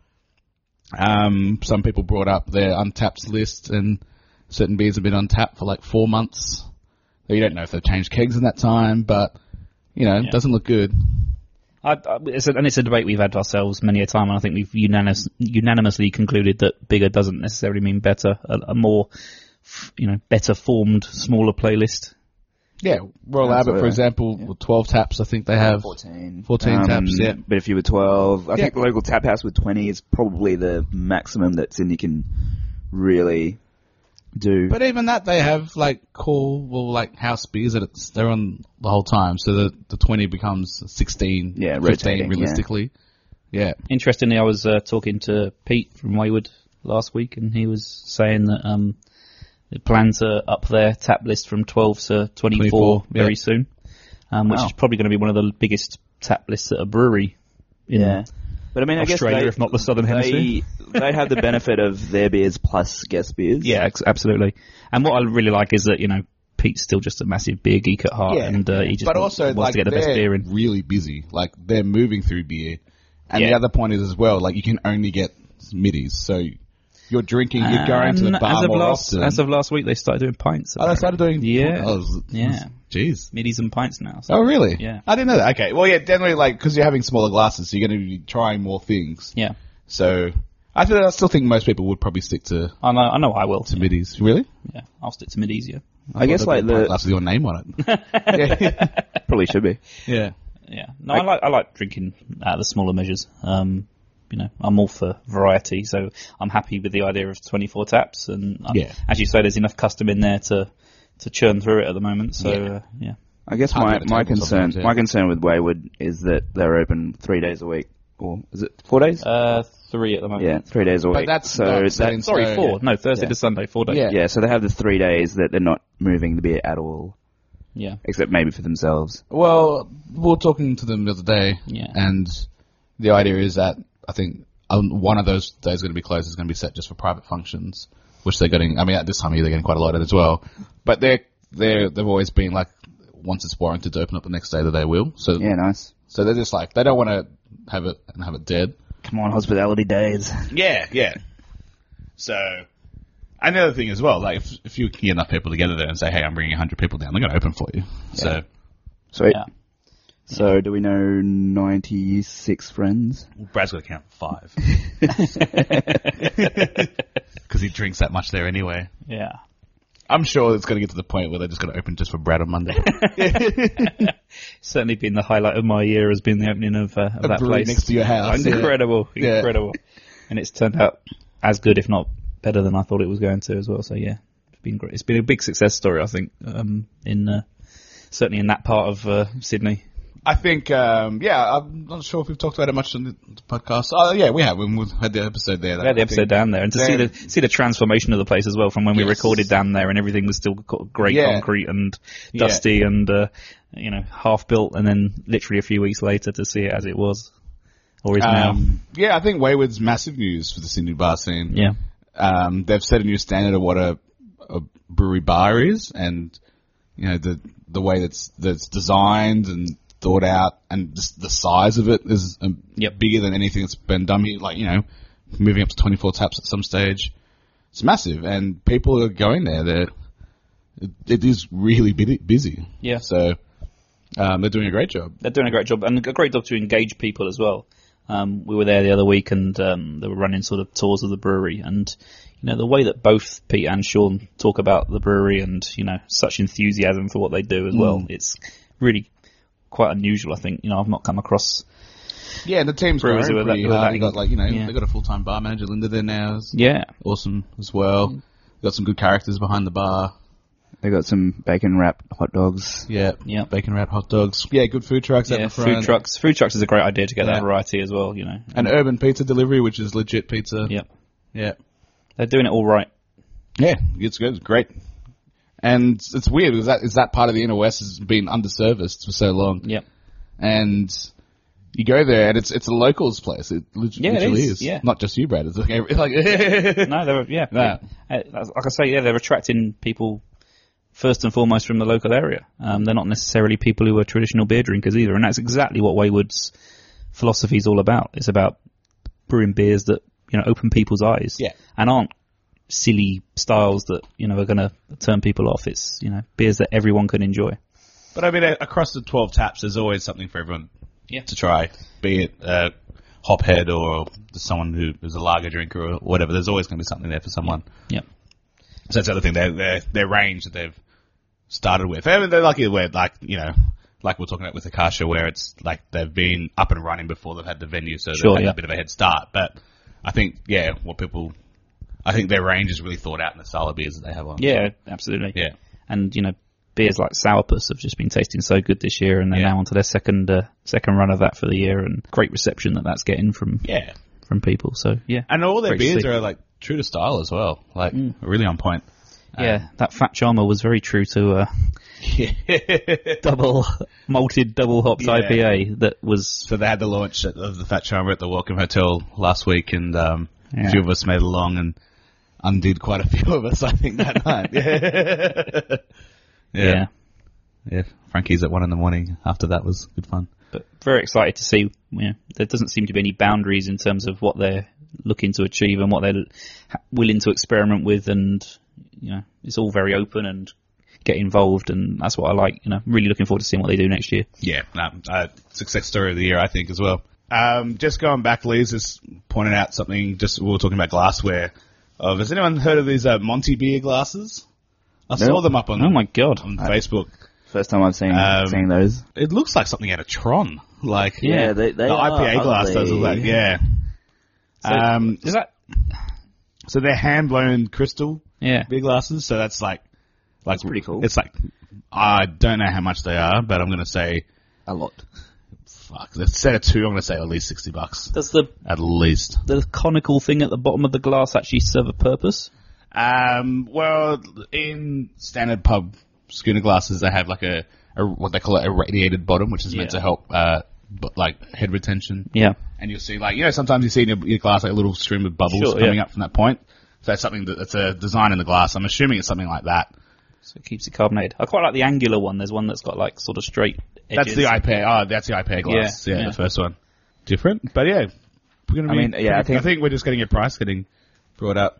Um, some people brought up their untapped list, and certain beers have been untapped for like four months. You don't know if they've changed kegs in that time, but, you know, it Yeah. doesn't look good. I, I, it's a, and it's a debate we've had ourselves many a time, and I think we've unanimous, unanimously concluded that bigger doesn't necessarily mean better. A, a more, f- you know, better formed, smaller playlist. Yeah, Royal Albert, Absolutely. for example, with twelve taps, I think they have. Fourteen. fourteen taps, yeah. But if you were twelve, I Yeah. think the local tap house with twenty is probably the maximum that Sydney can really do. But even that, they have like cool, well, like house beers that it's, they're on the whole time, so the the twenty becomes sixteen, Yeah, fifteen rotating, realistically. Yeah. Interestingly, I was uh, talking to Pete from Wayward last week, and he was saying that um, they plan to up their tap list from twelve to twenty-four, twenty-four, very yeah. soon, um, which Wow. is probably going to be one of the biggest tap lists at a brewery in yeah. But I mean, I Australia, guess they, if not the Southern Hemisphere. they, they have the benefit of their beers plus guest beers. Yeah, ex- absolutely. And what I really like is that, you know, Pete's still just a massive beer geek at heart, Yeah. and uh, he just But wants, also, wants like, to get the best they're beer in. really busy. Like, they're moving through beer. And the Yeah. other point is as well, like, you can only get middies. So you're drinking, you're going to the And bar as of more last, often. As of last week, they started doing pints. oh, they started doing... Yeah. Oh, was- Yeah. Jeez. middies and pints now. So. Oh, really? Yeah. I didn't know that. Okay. Well, yeah, generally, like, because you're having smaller glasses, so you're going to be trying more things. Yeah. So, I, th- I still think most people would probably stick to, I know, I know I will. to middies. Really? Yeah, I'll stick to middies, yeah. I guess like the Glass with your name on it. yeah. probably should be. yeah. Yeah. No, I, like I like drinking out of the smaller measures. Um, you know, I'm all for variety, so I'm happy with the idea of twenty-four taps. And uh, Yeah. as you say, there's enough custom in there to to churn through it at the moment. So Yeah. uh, yeah, I guess Hard my, to get a my table concern sometimes, yeah. my concern with Wayward is that they're open three days a week. or is it four days? Uh, three at the moment. yeah, three days a week. But that's so not that, set in Sorry, stone, four. yeah. No, Thursday Yeah. to Sunday, four days. Yeah. yeah, so they have the three days that they're not moving the beer at all, Yeah. except maybe for themselves. Well, we were talking to them the other day, Yeah. and the idea is that I think um, one of those days going to be closed is going to be set just for private functions, which they're getting. I mean, at this time of year they're getting quite a lot of it as well. But they're they're they've always been like, once it's warranted to open up the next day, that they will. So Yeah, nice. so they're just like, they don't want to have it and have it dead. Come on, hospitality days. Yeah, yeah. So, and the other thing as well, like if, if you get enough people together there and say, hey, I'm bringing one hundred people down, they're going to open for you. So, Sweet. Yeah. So do we know ninety-six friends? Brad's got to count five. Because he drinks that much there anyway. Yeah. I'm sure it's going to get to the point where they're just going to open just for Brad on Monday. Certainly been the highlight of my year has been the opening of, uh, of A that brewery place. next to your house. yeah. Incredible, Yeah. incredible. And it's turned out as good, if not better than I thought it was going to as well. So yeah, it's been great. It's been a big success story, I think, um, in, uh, certainly in that part of, uh, Sydney. I think, um, yeah, I'm not sure if we've talked about it much on the podcast. Oh, yeah, we have. When we had the episode there. We had the episode down there, and to see Yeah. the see the transformation of the place as well from when we Yes. recorded down there, and everything was still co- grey Yeah. concrete and Yeah. dusty and uh, you know half built, and then literally a few weeks later to see it as it was or is now. Um, yeah, I think Wayward's massive news for the Sydney bar scene. Yeah, Um, they've set a new standard of what a, a brewery bar is, and you know the the way that's that's designed and thought out, and just the size of it is um, Yep. bigger than anything that's been done here. Like you know, moving up to twenty-four taps at some stage, it's massive, and people are going there. They're it, it is really bu- busy. yeah. So um, they're doing a great job. They're doing a great job, and a great job to engage people as well. Um, we were there the other week, and um, they were running sort of tours of the brewery, and you know the way that both Pete and Sean talk about the brewery, and you know such enthusiasm for what they do as well. It's really quite unusual, I think. You know, I've not come across. Yeah, and the team's Brewers growing who are pretty that- who are hard. that They got like you know yeah. they got a full time bar manager, Linda, there now. Is Yeah, awesome as well. Got some good characters behind the bar. They got some bacon wrapped hot dogs. Yeah, yeah. bacon wrap hot dogs. Yeah, good food trucks out Yeah, the front. food trucks. Food trucks is a great idea to get Yeah. that variety as well. You know, And urban pizza delivery, which is legit pizza. yeah, Yeah. they're doing it all right. Yeah, it's good. It's great. And it's weird because that is that part of the inner west has been underserviced for so long. Yep. And you go there and it's it's a locals place. It lit- Yeah, it literally is, is. yeah. Not just you, Brad. It's like, every- like No, they're yeah, No. yeah. Uh, Like I say, yeah, they're attracting people first and foremost from the local area. Um, they're not necessarily people who are traditional beer drinkers either, and that's exactly what Wayward's philosophy is all about. It's about brewing beers that you know open people's eyes, Yeah. and aren't silly styles that you know are going to turn people off. It's you know beers that everyone can enjoy. But I mean, a- across the twelve taps, there's always something for everyone Yeah. to try. Be it uh, hophead or someone who is a lager drinker or whatever. There's always going to be something there for someone. Yep. So that's the other thing. Their their, their range that they've started with. I mean, they're lucky where, like, you know, like we're talking about with Akasha, where it's like they've been up and running before they've had the venue, so Sure, they've had yeah. a bit of a head start. But I think, yeah, what people, I think their range is really thought out in the style of beers that they have on. Yeah, absolutely. Yeah. And you know, beers like Sourpuss have just been tasting so good this year, and they're Yeah. now onto their second uh, second run of that for the year, and great reception that that's getting from Yeah. from people. So yeah, And all their Great to beers see. are like true to style as well. Like really on point. yeah, that Fat Charmer was very true to uh, double malted, double hopped Yeah. I P A that was So they had the launch of the Fat Charmer at the Welcome Hotel last week, and um, Yeah. a few of us made it along and undid quite a few of us, I think, that night. Yeah. yeah. yeah. Yeah. Frankie's at one in the morning after that was good fun. But very excited to see. You know, there doesn't seem to be any boundaries in terms of what they're looking to achieve and what they're ha- willing to experiment with, and you know, it's all very open and get involved, and that's what I like. You know, I'm really looking forward to seeing what they do next year. Yeah. No, uh, success story of the year, I think, as well. Um, just going back, Lee's just pointed out something, just we were talking about glassware. Uh, has anyone heard of these uh, Monty beer glasses? I saw Nope. them up on, Oh my god! on Facebook. First time I've seen Um, seen those. It looks like something out of Tron. Like, Yeah, they, they the are I P A glass does ugly. look like, yeah. So, um, is that? so they're hand blown crystal Yeah. beer glasses. So that's like, like pretty cool. It's like, I don't know how much they are, but I'm going to say A lot. fuck. Instead of two, I'm going to say at least sixty bucks. Does the At least. the conical thing at the bottom of the glass actually serve a purpose? Um, well, in standard pub schooner glasses, they have like a, a what they call it, a radiated bottom, which is meant Yeah. to help, uh, but like head retention. Yeah. And you'll see, like, you know, sometimes you see in your, your glass like a little stream of bubbles Sure, coming yeah. up from that point. So that's something that, that's a design in the glass. I'm assuming it's something like that. So it keeps it carbonated. I quite like the angular one. There's one that's got like sort of straight edges. That's the I P A. Oh, that's the I P A glass. Yeah, Yeah, yeah. the first one. Different, but yeah. We're gonna I be, mean, yeah, I think- I think we're just getting a price getting brought up.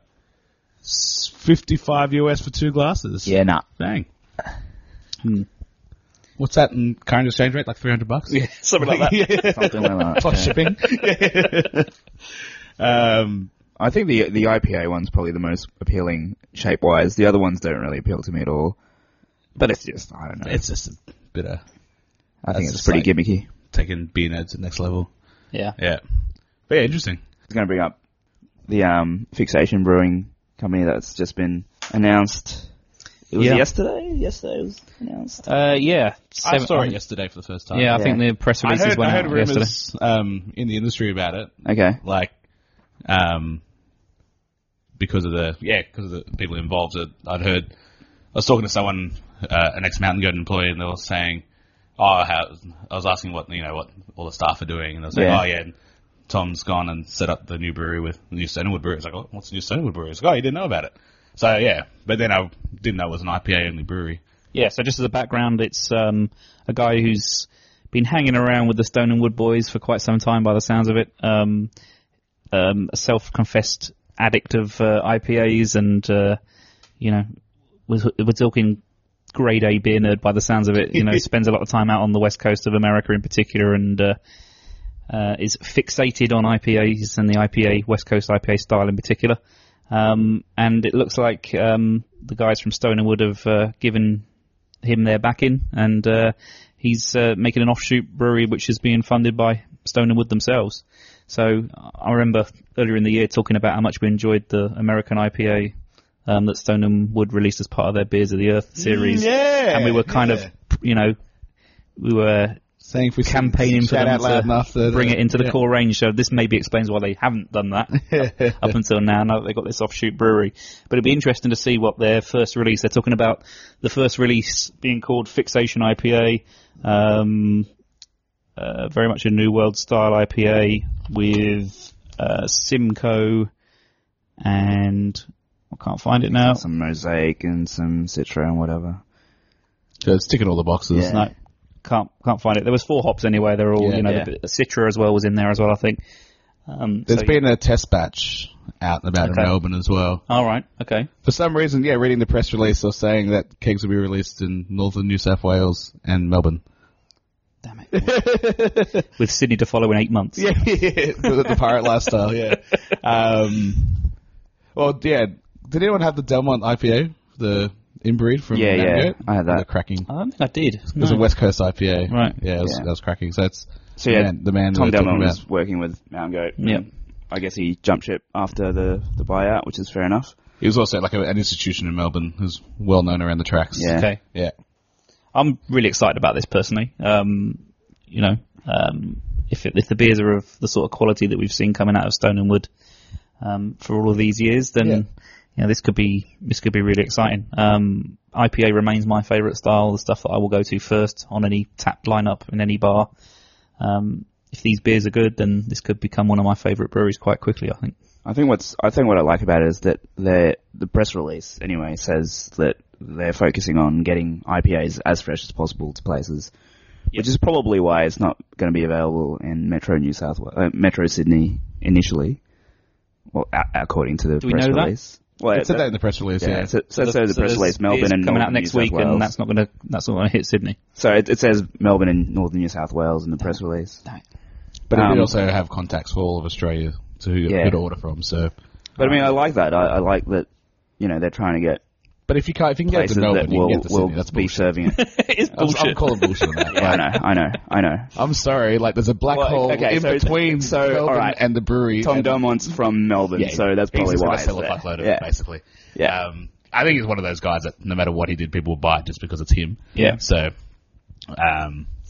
S- fifty-five U S for two glasses. Yeah, nah. Dang. Hmm. What's that in current exchange rate? Like three hundred bucks? Yeah, something like that. Something like that. Plus yeah. shipping. um, I think the the I P A one's probably the most appealing shape-wise. The other ones don't really appeal to me at all. But it's just, I don't know. it's just a bit of I think that's it's just pretty like- gimmicky. taking beer nerds to the next level. Yeah. Yeah. But yeah, interesting. I was going to bring up the um, Fixation Brewing company that's just been announced. It was Yeah. yesterday? Yesterday it was announced. Uh, yeah. I Seven- saw it yesterday for the first time. Yeah, I Yeah. think the press I releases heard, went I heard out rumors yesterday. um, in the industry about it. Okay. Like, um, because of the, yeah, because of the people involved. uh, I'd heard, I was talking to someone, uh, an ex-Mountain Goat employee, and they were saying, oh, how, I was asking what, you know, what all the staff are doing, and they were saying, Yeah. oh, yeah, and Tom's gone and set up the new brewery with the new Stonewood brewery. It's like, oh, what's the new Stonewood brewery? It's like, oh, you didn't know about it. So, yeah, but then I didn't know it was an I P A only brewery. Yeah, so just as a background, it's um, a guy who's been hanging around with the Stone and Wood boys for quite some time by the sounds of it. Um, um, a self-confessed addict of uh, I P As and, uh, you know, we're, we're talking grade A beer nerd by the sounds of it. You know, spends a lot of time out on the west coast of America in particular and uh, uh, is fixated on I P As and the I P A, West Coast I P A style in particular. Um, and it looks like um, the guys from Stone and Wood have uh, given him their backing, and uh, he's uh, making an offshoot brewery which is being funded by Stone and Wood themselves. So I remember earlier in the year talking about how much we enjoyed the American I P A um, that Stone and Wood released as part of their Beers of the Earth series. Yeah. And we were kind yeah. of, you know, we were saying if we campaigning for shout them out loud to enough that, bring uh, it into the yeah. core range. So this maybe explains why they haven't done that up until now, now that they've got this offshoot brewery. But it'd be interesting to see what their first release, they're talking about the first release being called Fixation I P A, um, uh, very much a New World style I P A with uh, Simcoe and I can't find it now. Some Mosaic and some Citra and whatever. So it's ticking all the boxes. Yeah. No, can't can't find it. There was four hops anyway. They're all, Yeah, you know, yeah. the, the Citra as well was in there as well, I think. Um, There's so- been a test batch out and about Okay. in Melbourne as well. All right, okay. For some reason, yeah, reading the press release, they're saying that kegs will be released in northern New South Wales and Melbourne. Damn it. With Sydney to follow in eight months. Yeah, the, the pirate lifestyle, yeah. Um, well, yeah, did anyone have the Delmont I P A, the inbreed from Yeah, Mountain yeah, Goat? I had that. The cracking. I don't think I did. It was No. a West Coast I P A. Right. Yeah, it was, Yeah. that was cracking. So that's So the yeah, man, the man Tom we're talking Delmont about. was working with Mountain Goat. Yep. and I guess he jumped ship after the, the buyout, which is fair enough. He was also like a, an institution in Melbourne who's well known around the tracks. Yeah. Okay. Yeah. I'm really excited about this personally. Um, you know, um, if, it, if the beers are of the sort of quality that we've seen coming out of Stone and Wood um, for all of these years, then Yeah. you know this could be this could be really exciting. Um, I P A remains my favourite style, the stuff that I will go to first on any tap lineup in any bar. Um, if these beers are good, then this could become one of my favourite breweries quite quickly, I think. I think what's I think what I like about it is that the the press release anyway says that they're focusing on getting I P As as fresh as possible to places, Yep. which is probably why it's not going to be available in Metro New South Wales, uh, Metro Sydney initially. Well, a- according to the Do we press know that? release. Well, It said that in the press release, yeah. yeah. So, so, so the press there's release, Melbourne beers and coming out Northern next New week, South Wales. and that's not going to that's not going to hit Sydney. So it, it says Melbourne and Northern New South Wales in the press release. But it Um, did also have contacts for all of Australia to who, Yeah. who to order from, so. But I mean, I like that. I, I like that. You know, they're trying to get But if you can't, if you can get it places to that Melbourne, you will can get to will Sydney. That's be bullshit. serving it. It's I'm, bullshit. I'm calling bullshit on that. Yeah, I Like, know, I know, I know. I'm sorry, like there's a black Well, hole okay, in so- between so, Melbourne alright. and the brewery. Tom and, Delmont's from Melbourne, yeah, so that's he's probably just why gonna it's sell a there. fuckload of yeah. it, basically. Yeah. Um, I think he's one of those guys that no matter what he did, people will buy it just because it's him. Yeah. So, um,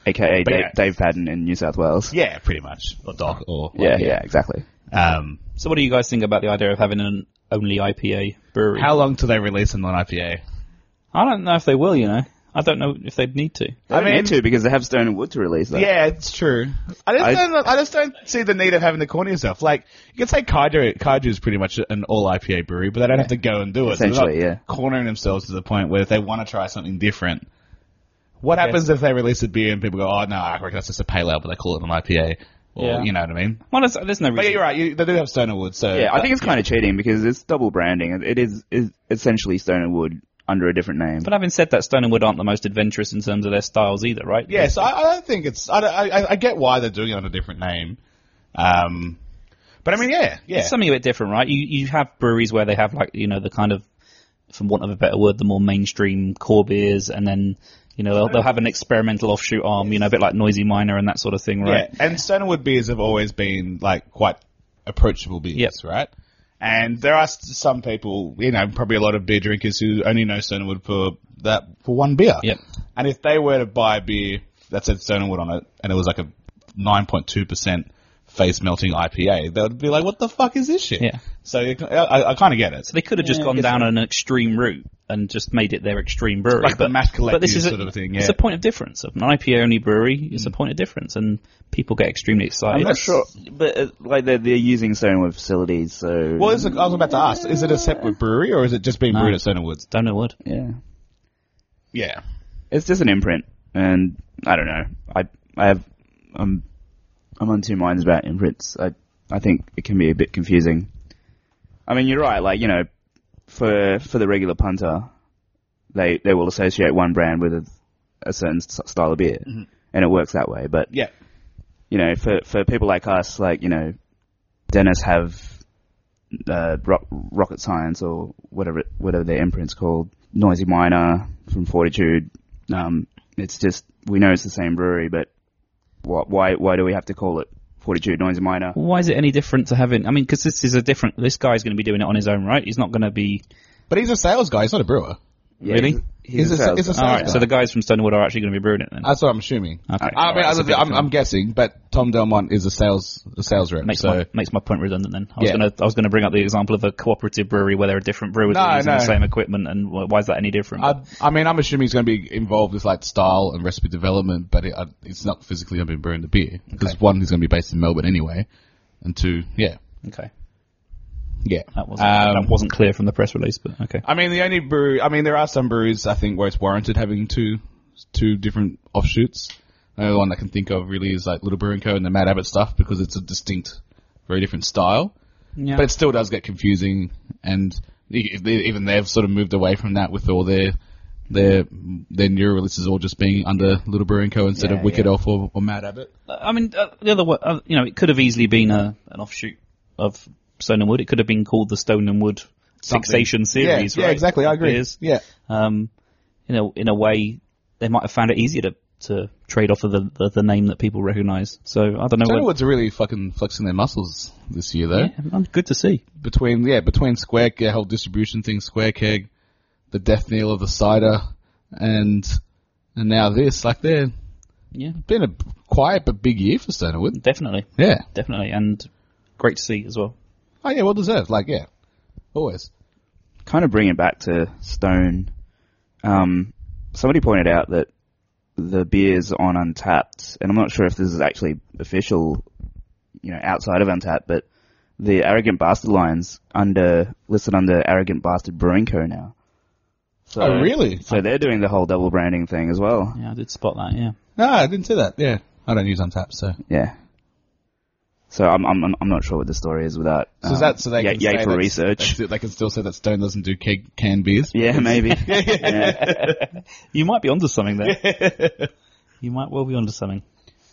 aka But Dave, yeah. Dave Padden in New South Wales. Yeah, pretty much. Or Doc, or Yeah, yeah, exactly. Um, So what do you guys think about the idea of having an only I P A brewery? how long till they release a non-I P A? I don't know if they will, you know. I don't know if they'd need to. They I don't mean- need to because they have Stone and Wood to release that. Yeah, it's true. I just, I- don't, I just don't see the need of having to corner yourself. Like, you can say Kaiju, Kaiju is pretty much an all I P A brewery, but they don't have to go and do it. So they're Essentially, not yeah. cornering themselves to the point where if they want to try something different, what happens if they release a beer and people go, oh, no, I reckon that's just a pale ale, but they call it an I P A? Or, Yeah. you know what I mean? Well, there's, there's no reason. But yeah, you're right. You, they do have Stone and Wood, so... Yeah, I think it's kind of cheating because it's double branding. It is, is essentially Stone and Wood under a different name. But having said that, Stone and Wood aren't the most adventurous in terms of their styles either, right? Yeah, so I, I don't think it's... I, don't- I, I get why they're doing it on a different name. Um, but I mean, yeah, yeah. It's something a bit different, right? You you have breweries where they have, like, you know, the kind of, for want of a better word, the more mainstream core beers, and then, you know, they'll, they'll have an experimental offshoot arm, you know, a bit like Noisy Miner and that sort of thing, right? Yeah, and Stone and Wood beers have always been like quite approachable beers, Yep. right? And there are s- some people, you know, probably a lot of beer drinkers who only know Stone and Wood for that for one beer. Yep. And if they were to buy a beer that said Stone and Wood on it, and it was like a nine point two percent face melting I P A, they would be like, "What the fuck is this shit?" Yeah. So you can- I, I kind of get it. So they could have just Yeah, I gone guess down so. an extreme route and just made it their extreme brewery. Like the but, Matt but this Collective is a, sort of a thing, It's yeah. a point of difference. An I P A only brewery is a point of difference, and people get extremely excited. I'm not sure, but uh, like they're, they're using Stone and Wood facilities, so Well, is it, I was about to ask: is it a separate brewery or is it just being No. brewed at Stone and Wood? Don't know what. yeah, Yeah. it's just an imprint, and I don't know. I I have I'm I'm on two minds about imprints. I I think it can be a bit confusing. I mean, you're right. Like, you know, for for the regular punter, they they will associate one brand with a, a certain s- style of beer, and it works that way. But Yeah. you know, for for people like us, like, you know, Dennis have uh, Rock, Rocket Science or whatever whatever their imprint's called, Noisy Miner from Fortitude. Um, it's just, we know it's the same brewery, but wh- why why do we have to call it Fortitude Noisy Miner? Why is it any different to having? I mean, because this is a different. This guy's going to be doing it on his own, right? He's not going to be. But he's a sales guy. He's not a brewer. Yeah, Really? He's, He's he's a- a sales he's a guy. sales All right, guy. so the guys from Stone and Wood are actually going to be brewing it then. That's what I'm assuming. Okay. I mean, Alright, so I, I'm, different. I'm guessing, but Tom Delmont is a sales a sales rep. Makes so my makes my point redundant. Then I was Yeah. going to I was going to bring up the example of a cooperative brewery where there are different brewers No, that are using the no. same equipment, and wh- why is that any different? I, I mean, I'm assuming he's going to be involved with like style and recipe development, but it, uh, it's not physically going to be brewing the beer because Okay. one, he's going to be based in Melbourne anyway, and two, yeah, okay, yeah, that wasn't Um, that wasn't clear from the press release, but okay. I mean, the only brew. I mean, there are some breweries I think where it's warranted having two two different offshoots. The only one I can think of really is like Little Brew and Co. and the Mad Abbott stuff because it's a distinct, very different style. Yeah. But it still does get confusing, and e- they- even they've sort of moved away from that with all their their their newer releases all just being under Little Brew and Co. instead Yeah, of Wicked yeah. Elf or, or Mad Abbott. I mean, uh, the other way, uh, you know, it could have easily been a an offshoot of Stone and Wood. It could have been called the Stone and Wood Something. Fixation Series. Yeah, right? yeah, exactly. I agree. Beers. Yeah, Um, you know, in a way, they might have found it easier to, to trade off of the, the, the name that people recognise. So I don't know. Stone and What, Woods are really fucking flexing their muscles this year, though. yeah, well, good to see. Between yeah, between Square the whole distribution thing, Square Keg, the death knell of the cider, and and now this, like they're Yeah, been a quiet but big year for Stone and Wood. definitely, Yeah. definitely, and great to see as well. Oh yeah, well deserved. Like yeah, always. Kind of bring it back to Stone. Um, somebody pointed out that the beers on Untapped, and I'm not sure if this is actually official, you know, outside of Untapped, but the Arrogant Bastard line's under listed under Arrogant Bastard Brewing Co. now. So, Oh, really? So they're doing the whole double branding thing as well. Yeah, I did spot that. Yeah, No, I didn't see that. Yeah, I don't use Untapped, so. Yeah. So I'm I'm I'm not sure what the story is without. So um, is that so they yay, can yay say for that's- research. that's- They can still say that Stone doesn't do keg canned beers. Yeah, maybe. yeah. you might be onto something there. You might well be onto something.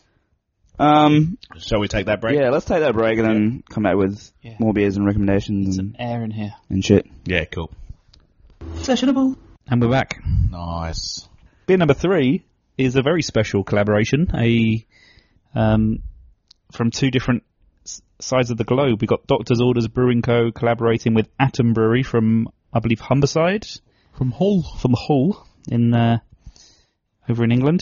Um. Shall we take that break? Yeah. Let's take that break and then come back with Yeah. more beers and recommendations Some and, air in here. and shit. Yeah, cool. Sessionable. And we're back. Nice. Beer number three is a very special collaboration. A um, from two different s- sides of the globe. We got Doctor's Orders Brewing Co. collaborating with Atom Brewery from, I believe, Humberside, From Hull. from Hull in uh, over in England.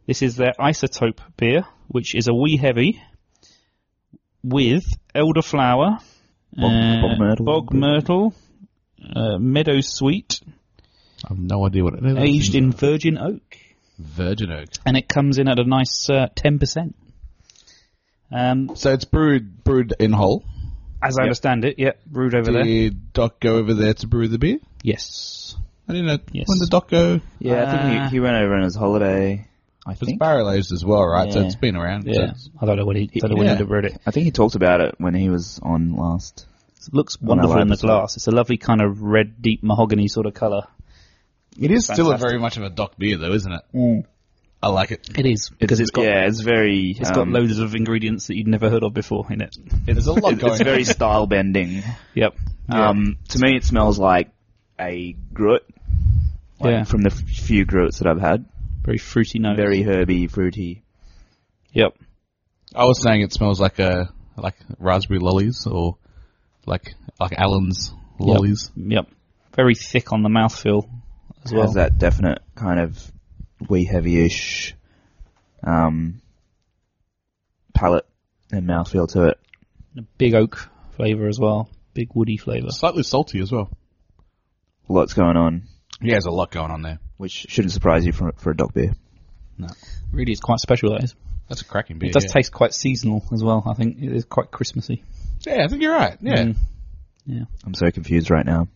This is their Isotope beer, which is a wee heavy with elderflower, Bog- uh, bog myrtle. bog myrtle, uh, meadow sweet, I have no idea what it is. aged in virgin oak, virgin oak. and it comes in at a nice uh, ten percent. Um, So it's brewed brewed in Hull. as I understand it, yeah, brewed over there. Did Doc go over there to brew the beer? Yes. I didn't know. Yes. When did Doc go? Yeah, I think Uh, he, he went over on his holiday. I It's think. barrel aged as well, right? So Yeah. it's been around. so Yeah, it's- I don't know when he, I don't know when Yeah. he brewed it. I think he talked about it when he was on last. It looks On wonderful our in the episode. glass. It's a lovely kind of red, deep mahogany sort of colour. It is still a Fantastic. very much of a Doc beer, though, isn't it? I like it. It is because it's got yeah, it's very. it's got um, loads of ingredients that you'd never heard of before in it. There's a lot It's, going it's very on. style bending. Yep. Um, to me, it smells like a gruit. Like Yeah. From the f- few gruits that I've had, Very fruity notes. very herby, fruity. Yep. I was saying it smells like a like raspberry lollies or like like Allen's lollies. Yep. Very thick on the mouthfeel as well. Has that definite kind of wee heavy-ish um, palate and mouthfeel to it. A big oak flavour as well. Big woody flavour. Slightly salty as well. Lots going on, Yeah, there's a lot going on there. which shouldn't surprise you for for a Doc beer. Really, it's quite special, that is. That's a cracking beer. It does yeah. taste quite seasonal as well. I think it is quite Christmassy. Yeah, I think you're right. Yeah. Mm. Yeah. I'm so confused right now.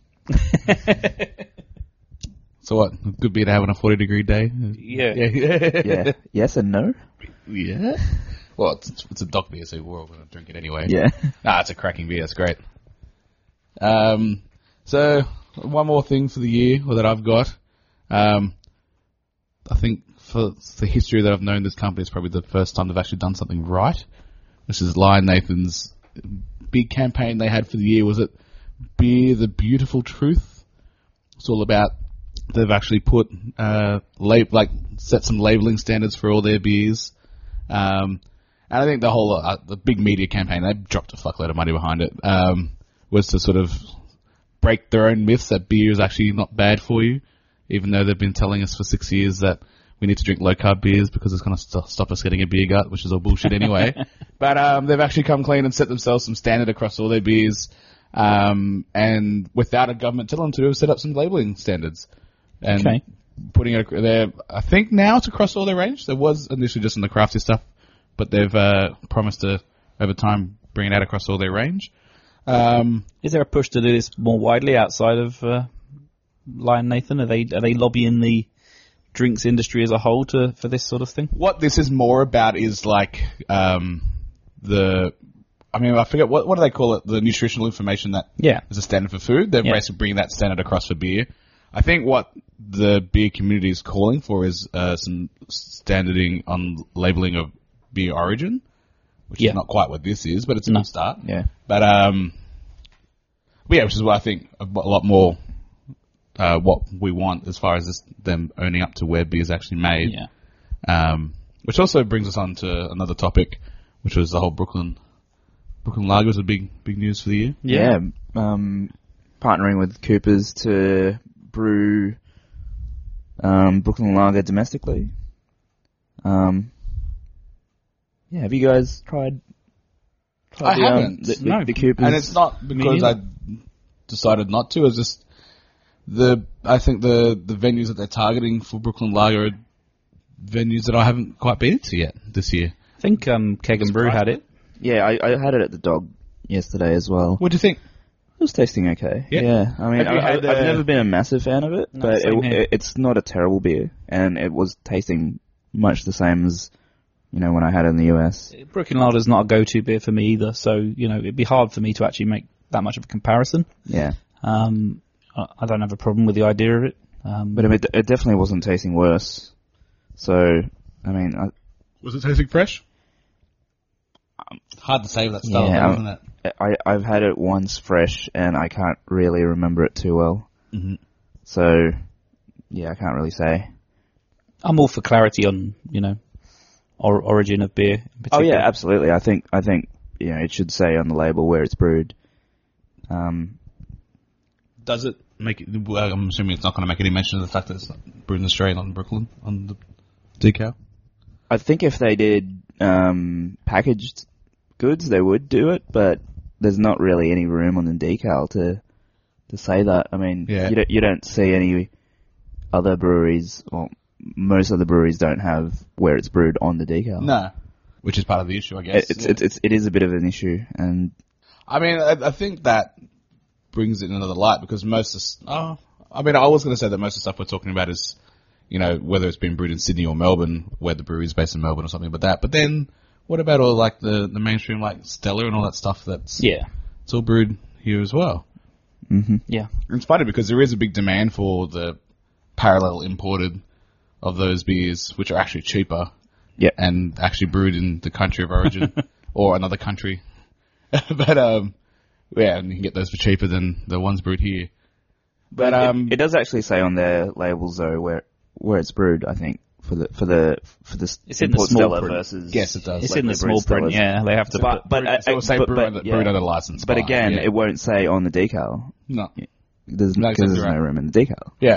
So what? A good beer to have on a forty degree day. Yeah. Yeah. Yeah. Yes and no. Yeah. Well, it's, it's a Doc beer, so we're all going to drink it anyway. Yeah. Nah, it's a cracking beer. It's great. Um, so one more thing for the year or that I've got. Um, I think for the history that I've known this company, it's probably the first time they've actually done something right. This is Lion Nathan's big campaign they had for the year. Was it Beer the Beautiful Truth? It's all about they've actually put uh, lab- like set some labeling standards for all their beers. Um, and I think the whole uh, the big media campaign, they dropped a fuckload of money behind it, um, was to sort of break their own myths that beer is actually not bad for you, even though they've been telling us for six years that we need to drink low carb beers because it's going to st- stop us getting a beer gut, which is all bullshit anyway. But um, they've actually come clean and set themselves some standard across all their beers, um, and without a government telling them to, have set up some labeling standards. And Okay. putting it ac- there, I think now it's across all their range. There was initially just in the crafty stuff, but they've uh, promised to, over time, bring it out across all their range. Um, Is there a push to do this more widely outside of uh, Lion Nathan? Are they are they lobbying the drinks industry as a whole to for this sort of thing? what this is more about is like um, the, I mean, I forget, what what do they call it? The nutritional information that Yeah. is a standard for food. They're Yeah. basically bringing that standard across for beer. I think what the beer community is calling for is uh, some standarding on labeling of beer origin, which Yeah. is not quite what this is, but it's a No. good start. Yeah. But um, but yeah, which is what I think a bo- a lot more uh, what we want as far as this, them owning up to where beer is actually made. Yeah. Um, which also brings us on to another topic, which was the whole Brooklyn Brooklyn Lager was a big big news for the year. Yeah. Um, partnering with Coopers to brew um, Brooklyn Lager domestically. Um, yeah, have you guys tried? tried I the, um, haven't. the, the, No. the Coopers. And it's not because I neither. decided not to. It's just the I think the the venues that they're targeting for Brooklyn Lager are venues that I haven't quite been to yet this year. I think um, Keg and Brew had it. Yeah, I, I had it at the Dog yesterday as well. What do you think? It was tasting okay. Yeah. I mean, Have you I, had, I, I've uh, never been a massive fan of it, No, but same it, here. it, it's not a terrible beer, and it was tasting much the same as, you know, when I had it in the U S. Brooklyn Lager's not a go-to beer for me either, so you know it'd be hard for me to actually make that much of a comparison. Yeah. Um, I I don't have a problem with the idea of it. Um, But I mean, it, it definitely wasn't tasting worse. So, I mean, I, Was it tasting fresh? Hard to say with that style, Yeah, though, I'm- isn't it? I, I've had it once fresh, and I can't really remember it too well. Mhm. So, yeah, I can't really say. I'm all for clarity on you know or, origin of beer. In Oh particular. yeah, absolutely. I think I think you know it should say on the label where it's brewed. Um, Does it make it? Well, I'm assuming it's not going to make any mention of the fact that it's brewed in Australia, not in Brooklyn, on the decal. I think if they did um, packaged goods, they would do it, but there's not really any room on the decal to to say that. I mean, Yeah. you don't you don't see any other breweries, well, most of the breweries don't have where it's brewed on the decal. No. Which is part of the issue, I guess. It, it's, Yeah. it's it's it is a bit of an issue, and I mean, I, I think that brings it in another light because most of, s- oh, I mean, I was going to say that most of the stuff we're talking about is, you know, whether it's been brewed in Sydney or Melbourne, where the brewery is based in Melbourne or something like that. But then, what about all like the, the mainstream like Stella and all that stuff that's, Yeah. it's all brewed here as well. Yeah. It's funny because there is a big demand for the parallel imported of those beers, which are actually cheaper. Yeah. And actually brewed in the country of origin or another country. But, um, yeah, and you can get those for cheaper than the ones brewed here. But, it- um, it, does actually say on their labels though where where it's brewed. I think for the for the for the It's in the import small Stella print. versus Yes, it does. It's locally in the brewed small print, Stellas. yeah. They have to But put, but uh, so we'll say but, brewed, but, under, yeah. brewed under license. But by, again, yeah. it won't say on the decal. no. There's, No, because exactly there's right. no room in the decal. Yeah.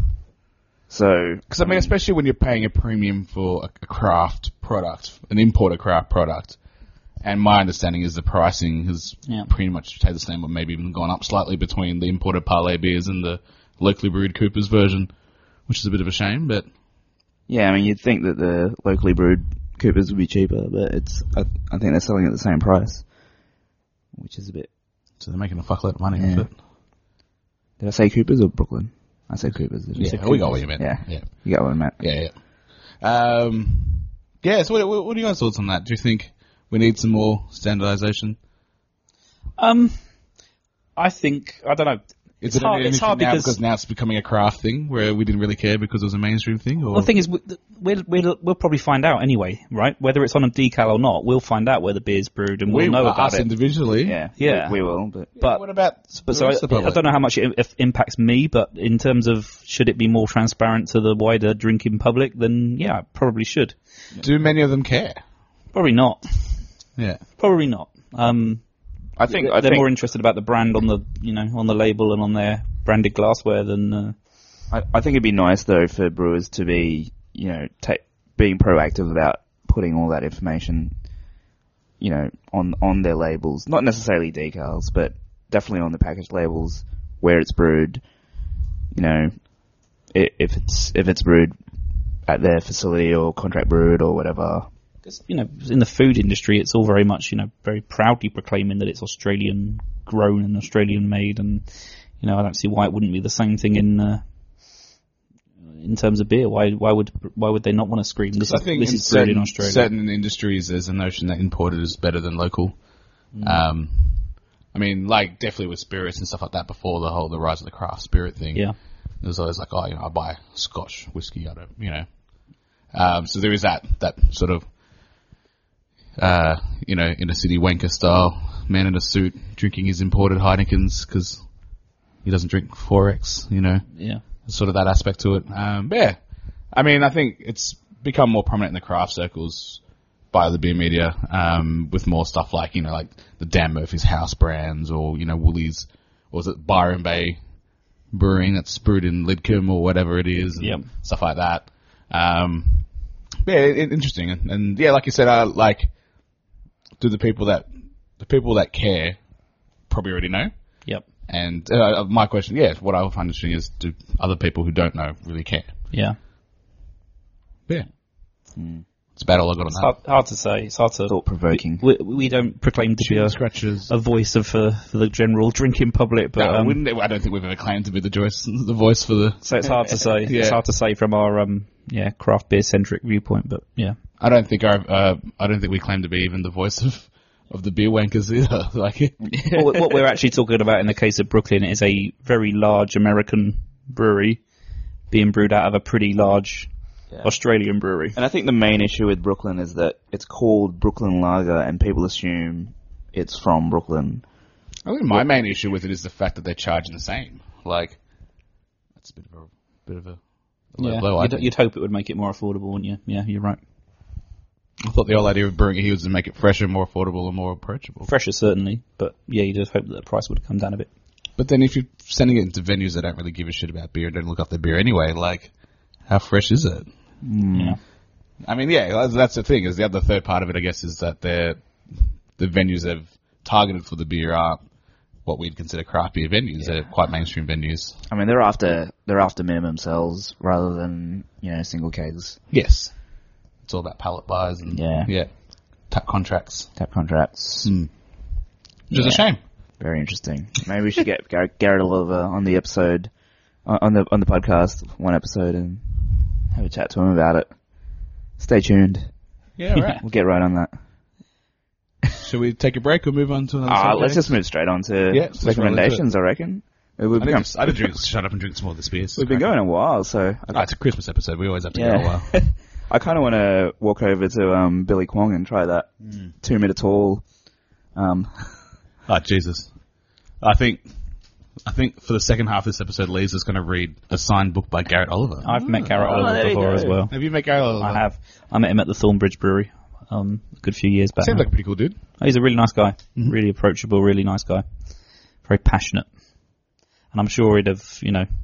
So, Because, I mean, especially when you're paying a premium for a, a craft product, an imported craft product, and my understanding is the pricing has Yeah. pretty much stayed the same or maybe even gone up slightly between the imported Parlay beers and the locally brewed Cooper's version, which is a bit of a shame, but yeah, I mean, you'd think that the locally brewed Coopers would be cheaper, but it's I, I think they're selling at the same price, which is a bit. so they're making a fuckload of money Yeah. off it. Did I say Coopers or Brooklyn? I said Coopers. Did I Yeah, say we Coopers? got what you meant. Yeah, Yeah. you got what I meant. Yeah, yeah. Um, yeah, so what, what, what are your guys' thoughts on that? Do you think we need some more standardization? um, I think, I don't know. Is It's it hard- only it's anything hard now because- because now it's becoming a craft thing where we didn't really care because it was a mainstream thing? Or? Well, the thing is, we- we'll, we'll, we'll probably find out anyway, right? Whether it's on a decal or not, we'll find out where the beer's brewed and we'll we know uh, about us it. individually. Yeah, Yeah. we, we will. But But, what about but the so I, rest of the I public? don't know how much it if impacts me, but in terms of should it be more transparent to the wider drinking public, then yeah, it probably should. Do many of them care? Probably not. Yeah. Probably not. Um, I think they're I think more interested about the brand on the, you know, on the label and on their branded glassware than. Uh, I, I think it'd be nice though for brewers to be, you know, ta- being proactive about putting all that information, you know, on on their labels. Not necessarily decals, but definitely on the package labels where it's brewed. You know, i if it's if it's brewed at their facility or contract brewed or whatever. Because, you know, in the food industry, it's all very much, you know, very proudly proclaiming that it's Australian grown and Australian made, and you know, I don't see why it wouldn't be the same thing in uh, in terms of beer. Why why would why would they not want to scream this I is think this in is brewed certain, in Australia? certain industries, there's a notion that imported is better than local. Mm. Um, I mean, like definitely with spirits and stuff like that. Before the whole the rise of the craft spirit thing, Yeah, it was always like, oh, you know, I buy Scotch whiskey. I don't, you know. Um, so there is that that sort of, uh, you know, in a city wanker style man in a suit drinking his imported Heinekens because he doesn't drink four X. You know. yeah. Sort of that aspect to it. Um, but yeah, I mean, I think it's become more prominent in the craft circles by the beer media, um, with more stuff like, you know, like the Dan Murphy's house brands or, you know, Woolies, or was it Byron Bay Brewing that's brewed in Lidcombe or whatever it is and Yep. stuff like that. Um, yeah, it, interesting. And, and yeah, like you said, I like, do the people that, the people that care probably already know. Yep. And uh, my question, yeah, what I find interesting is, do other people who don't know really care? Yeah. Yeah. It's about all I got on It's that. hard, hard to say. It's hard to. Thought provoking. We, we don't proclaim to be a, Scratches. a voice of uh, for the general drinking public, but No, um, wouldn't, I don't think we've ever claimed to be the voice, the voice for the. so it's hard to say. Yeah. It's hard to say from our um yeah craft beer centric viewpoint, but yeah. I don't think our, uh, I don't think we claim to be even the voice of, of the beer wankers either. Like, what, what we're actually talking about in the case of Brooklyn is a very large American brewery being brewed out of a pretty large Yeah. Australian brewery. And I think the main issue with Brooklyn is that it's called Brooklyn Lager, and people assume it's from Brooklyn. I think my main issue with it is the fact that they're charging the same. Like, that's a bit of a, bit of a, a low Yeah, blow, I you'd, think. you'd hope it would make it more affordable, wouldn't you? Yeah, you're right. I thought the whole idea of brewing it here was to make it fresher, more affordable, and more approachable. Fresher, certainly, but yeah, you'd just hope that the price would come down a bit. But then if you're sending it into venues that don't really give a shit about beer and don't look up their beer anyway, like, how fresh is it? Yeah. I mean, yeah, that's, that's the thing. Is the other third part of it, I guess, is that they're, the venues they've targeted for the beer are what we'd consider craft beer venues. They're quite mainstream venues. I mean, they're after they're after minimum sales rather than you know single kegs. Yes. It's all about pallet buys and Yeah. yeah, tap contracts, Tap contracts. mm. which is a shame. Very interesting. Maybe we should get Garrett, Garrett Oliver on the episode, on on the on the podcast, one episode, and have a chat to him about it. Stay tuned. Yeah, right. We'll get right on that. Should we take a break or move on to another Ah, subject? let's just move straight on to Yeah, let's roll into recommendations. I reckon. We've I been, need, to, I need to drink, shut up and drink some more of this beer. we've been going a while, so Oh, it's a Christmas episode. We always have to go a yeah. while. I kind of want to walk over to um, Billy Kwong and try that Mm. two meter tall. Um, Oh, Jesus. I think I think for the second half of this episode, Lee's is going to read a signed book by Garrett Oliver. I've met Garrett Oh, Oliver there you before go. as well. Have you met Garrett Oliver? I have. I met him at the Thornbridge Brewery um, a good few years back. Seems like a pretty cool dude. Oh, he's a really nice guy. Mm-hmm. Really approachable, really nice guy. Very passionate. And I'm sure he'd have, you know,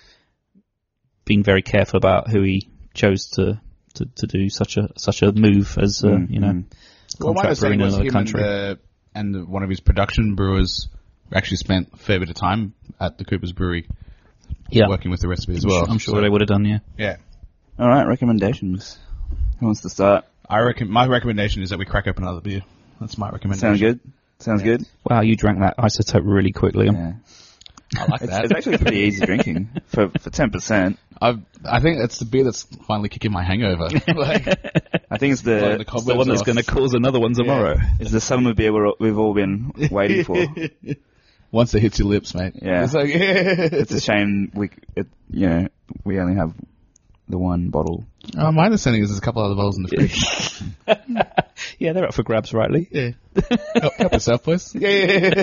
been very careful about who he chose to, to, to do such a such a move as, uh, Mm, you know, mm. Well, my contract brewing understanding in was another him country. and, the, and one of his production brewers actually spent a fair bit of time at the Cooper's Brewery Yeah, working with the recipe as I'm well. sure, I'm sure So, they would have done, yeah. Yeah. all right, recommendations. Who wants to start? I reckon my recommendation is that we crack open another beer. That's my recommendation. Sounds good. Sounds Yeah. good. Wow, you drank that isotope really quickly. Yeah. I like It's, that. it's actually pretty easy drinking for for ten percent. I've, I think it's the beer that's finally kicking my hangover. like, I think it's like the the It's cobwebs the one that's off. going to cause another one tomorrow. it's the summer beer we're, we've all been waiting for. Once it hits your lips, mate. Yeah. It's like, It's a shame we it, you know we only have the one bottle. Oh, my understanding is there's a couple other bottles in the fridge. Yeah, they're up for grabs, rightly. Yeah. help, help yourself, boys. Yeah.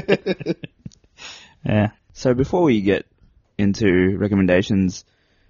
Yeah. So before we get into recommendations,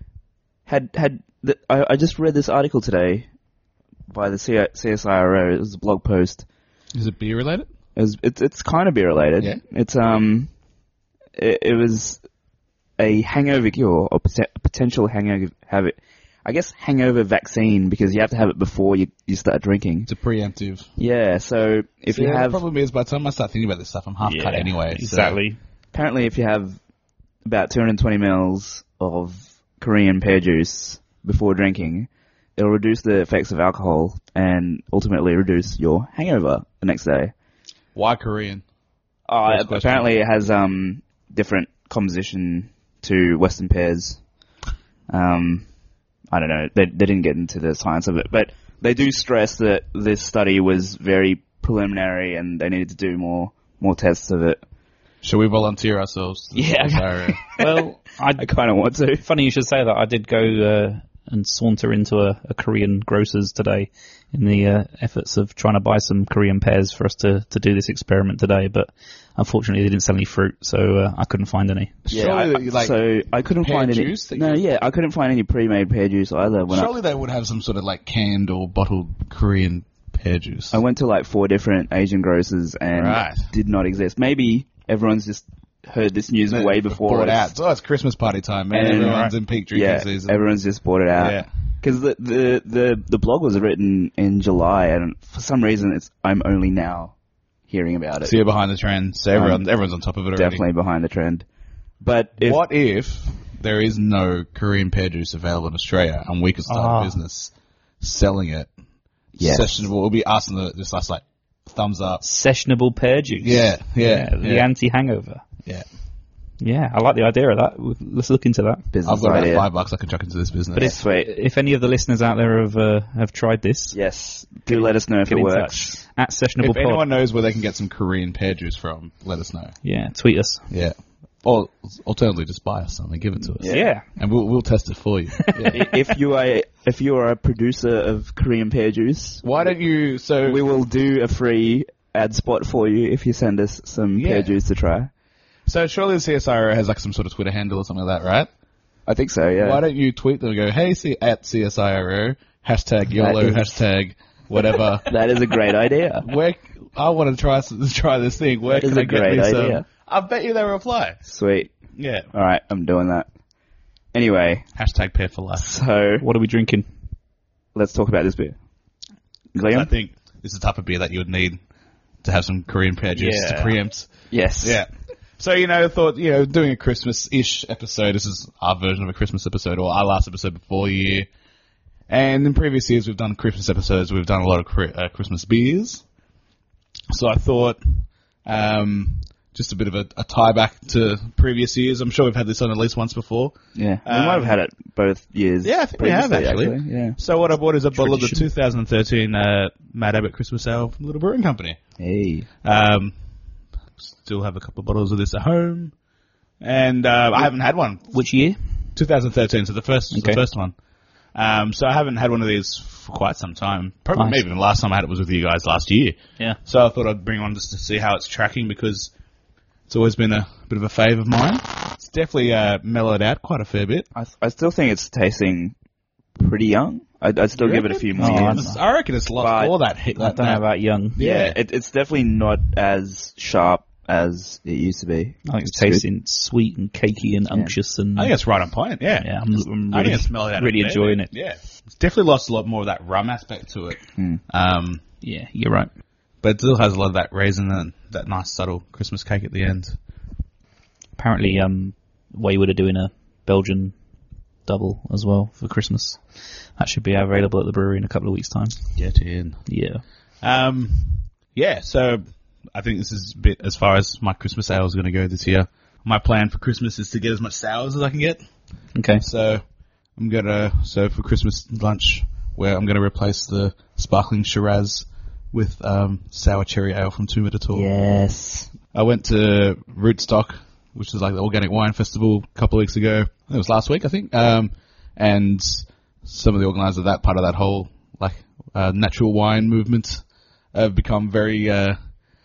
had had the, I, I just read this article today by the C S I R O. It was a blog post. Is it beer related? It was, it's it's kind of beer related. Yeah. It's um, it, it was a hangover cure or pot- potential hangover have it. I guess hangover vaccine because you have to have it before you you start drinking. It's a preemptive. Yeah. So if you Yeah, have the problem is by the time I start thinking about this stuff, I'm half cut Yeah, anyway. so- Exactly. apparently if you have about two hundred twenty mils of Korean pear juice before drinking, it'll reduce the effects of alcohol and ultimately reduce your hangover the next day. Why Korean? Uh, First question. apparently it has um different composition to Western pears. Um, I don't know. They they didn't get into the science of it, but they do stress that this study was very preliminary and they needed to do more more tests of it. Shall we volunteer ourselves? To the Yeah. C S I R O? Well, I, I kind of want to. funny you should say that. I did go uh, and saunter into a, a Korean grocer's today in the uh, efforts of trying to buy some Korean pears for us to, to do this experiment today, but unfortunately they didn't sell any fruit, so uh, I couldn't find any. Yeah, Surely I, that you like so I couldn't pear find any. juice that No, you- yeah, I couldn't find any pre-made pear juice either. When I, Surely they would have some sort of like canned or bottled Korean pear juice. I went to like four different Asian grocers and Right. did not exist. Maybe everyone's just heard this news way before. Bought it's- out. Oh, it's Christmas party time, man. And- Everyone's in peak drinking yeah, season. everyone's just bought it out. Yeah. Because the, the, the, the blog was written in July, and for some reason, it's I'm only now hearing about it. So you're behind the trend. So everyone, Um, everyone's on top of it already. Definitely behind the trend. But if, What if there is no Korean pear juice available in Australia and we could start Ah. a business selling it? Yes. Sessionable. It'll be us and the, just us like thumbs up. Sessionable pear juice. Yeah, yeah, the yeah. anti-hangover. Yeah. Yeah, I like the idea of that. We- Let's look into that. business I've got about idea. five bucks I can chuck into this business. But if, Sweet. if any of the listeners out there have uh, have tried this, Yes, do let us know if get it in works. touch at Sessionable if Pod. anyone knows where they can get some Korean pear juice from, let us know. Yeah, tweet us. Yeah. Or alternatively, just buy us some and give it to us. Yeah. And we'll we'll test it for you. Yeah. I- if you are if you are a producer of Korean pear juice, Why don't you? So we will do a free ad spot for you if you send us some Yeah. pear juice to try. so surely the C S I R O has like some sort of Twitter handle or something like that, right? I think so. Yeah. Why don't you tweet them and go, hey, C- at C S I R O, hashtag YOLO, is- hashtag whatever. That is a great idea. Where I want to try s- try this thing. Where That is can a I get great me some? idea. I bet you they'll reply. Sweet. Yeah. All right, I'm doing that. Anyway, Hashtag pear for life. so What are we drinking? let's talk about this beer. Liam? I think this is the type of beer that you would need to have some Korean pear juice Yeah. to preempt. Yes. Yeah. So, you know, I thought, you know, doing a Christmas-ish episode, this is our version of a Christmas episode, or our last episode before the year. And in previous years, we've done Christmas episodes, we've done a lot of cri- uh, Christmas beers. So I thought, um, just a bit of a, a tie back to previous years. I'm sure we've had this on at least once before. Yeah. We Um, might have had it both years. Yeah, I think we have, previously, actually. Yeah. So what I bought is a bottle of the Tradition. two thousand thirteen uh, Mad Abbott Christmas Ale from Little Brewing Company. Hey. Um, still have a couple of bottles of this at home. And uh, I haven't had one. Which year? twenty thirteen, so the first Okay. the first one. Um, so I haven't had one of these for quite some time. Probably Nice. maybe even the last time I had it was with you guys last year. Yeah. So I thought I'd bring one just to see how it's tracking because it's always been a bit of a fave of mine. It's definitely uh, mellowed out quite a fair bit. I, I still think it's tasting pretty young. I'd, I'd still You give it a reckon? few more Oh, I years. don't I reckon it's lost But all that hit. I That, don't know that- about young. Yeah, Yeah. it, it's definitely not as sharp as it used to be. I think it's good. tasting sweet and cakey and unctuous and I think it's right on point. Yeah, yeah, I'm, I'm I really, think it's mellowed out. a really fair enjoying bit. it. Yeah, it's definitely lost a lot more of that rum aspect to it. Mm. Um, Yeah, you're right. but it still has a lot of that raisin and that nice subtle Christmas cake at the end. Apparently, um, Wayward are doing a Belgian double as well for Christmas. That should be available at the brewery in a couple of weeks' time. Get in. Yeah. Um, yeah, so I think this is a bit as far as my Christmas ale is going to go this year. My plan for Christmas is to get as much sours as I can get. Okay. So I'm gonna so for Christmas lunch, where I'm gonna replace the sparkling Shiraz with um, sour cherry ale from Two Meter Tall. Yes. I went to Rootstock, which is like the organic wine festival, a couple of weeks ago. It was last week, I think. Um, and some of the organisers of that part of that whole like uh, natural wine movement have become very, uh,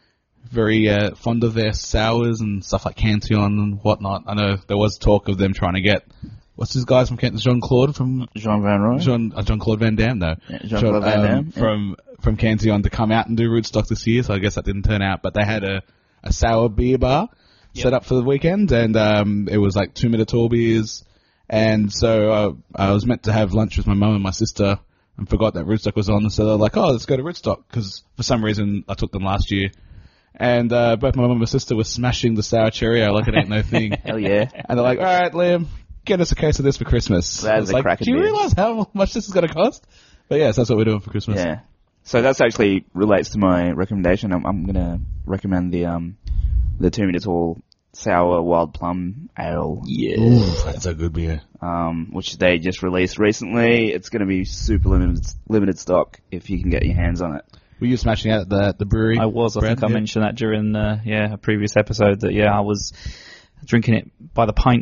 very uh, fond of their sours and stuff like Cantillon and whatnot. I know there was talk of them trying to get what's his guys from Kent, Jean Claude from Jean Van Roy? Jean uh, Jean Claude Van Damme, though. Yeah, Jean-Claude Van Damme, yeah. from from Cantillon to come out and do Rootstock this year. So I guess that didn't turn out, but they had a a sour beer bar set up for the weekend, and um, it was like two meter tall beers. And so uh, I was meant to have lunch with my mum and my sister, and forgot that Rootstock was on. So they're like, "Oh, let's go to Rootstock," because for some reason I took them last year. And uh, both my mum and my sister were smashing the sour cherry ale like it ain't no thing. Hell yeah. And they're like, "All right, Liam, get us a case of this for Christmas." That I is was a like, cracking do you beer. realise how much this is going to cost? But yes, that's what we're doing for Christmas. Yeah. So that's actually relates to my recommendation. I'm, I'm gonna recommend the um the two minute tall sour wild plum ale, Yeah. Ooh, that's a good beer. um, which they just released recently. It's gonna be super limited limited stock if you can get your hands on it. Were you smashing out at the, the brewery? I was. I Brad? think I Yeah. mentioned that during uh, yeah a previous episode that yeah I was drinking it by the pint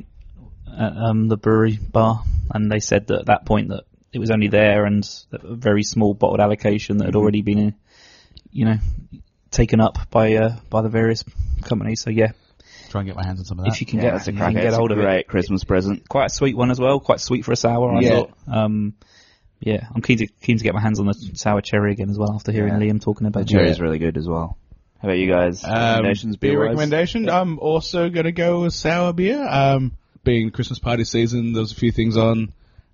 at um, the brewery bar, and they said that at that point that it was only there and a very small bottled allocation that had already been, uh, you know, taken up by uh, by the various companies. So yeah, Try and get my hands on some of that. if you can Yeah, get that's a if you cracker. can get It's hold a of it, great Christmas present. quite a sweet one as well. Quite sweet for a sour, I Yeah. thought. Um, yeah, I'm keen to keen to get my hands on the sour cherry again as well after hearing Yeah. Liam talking about The cherry it. is really good as well. How about you guys? Um, Recommendations, beer beer-wise? recommendation. I'm also going to go with sour beer. Um, being Christmas party season, there was a few things on.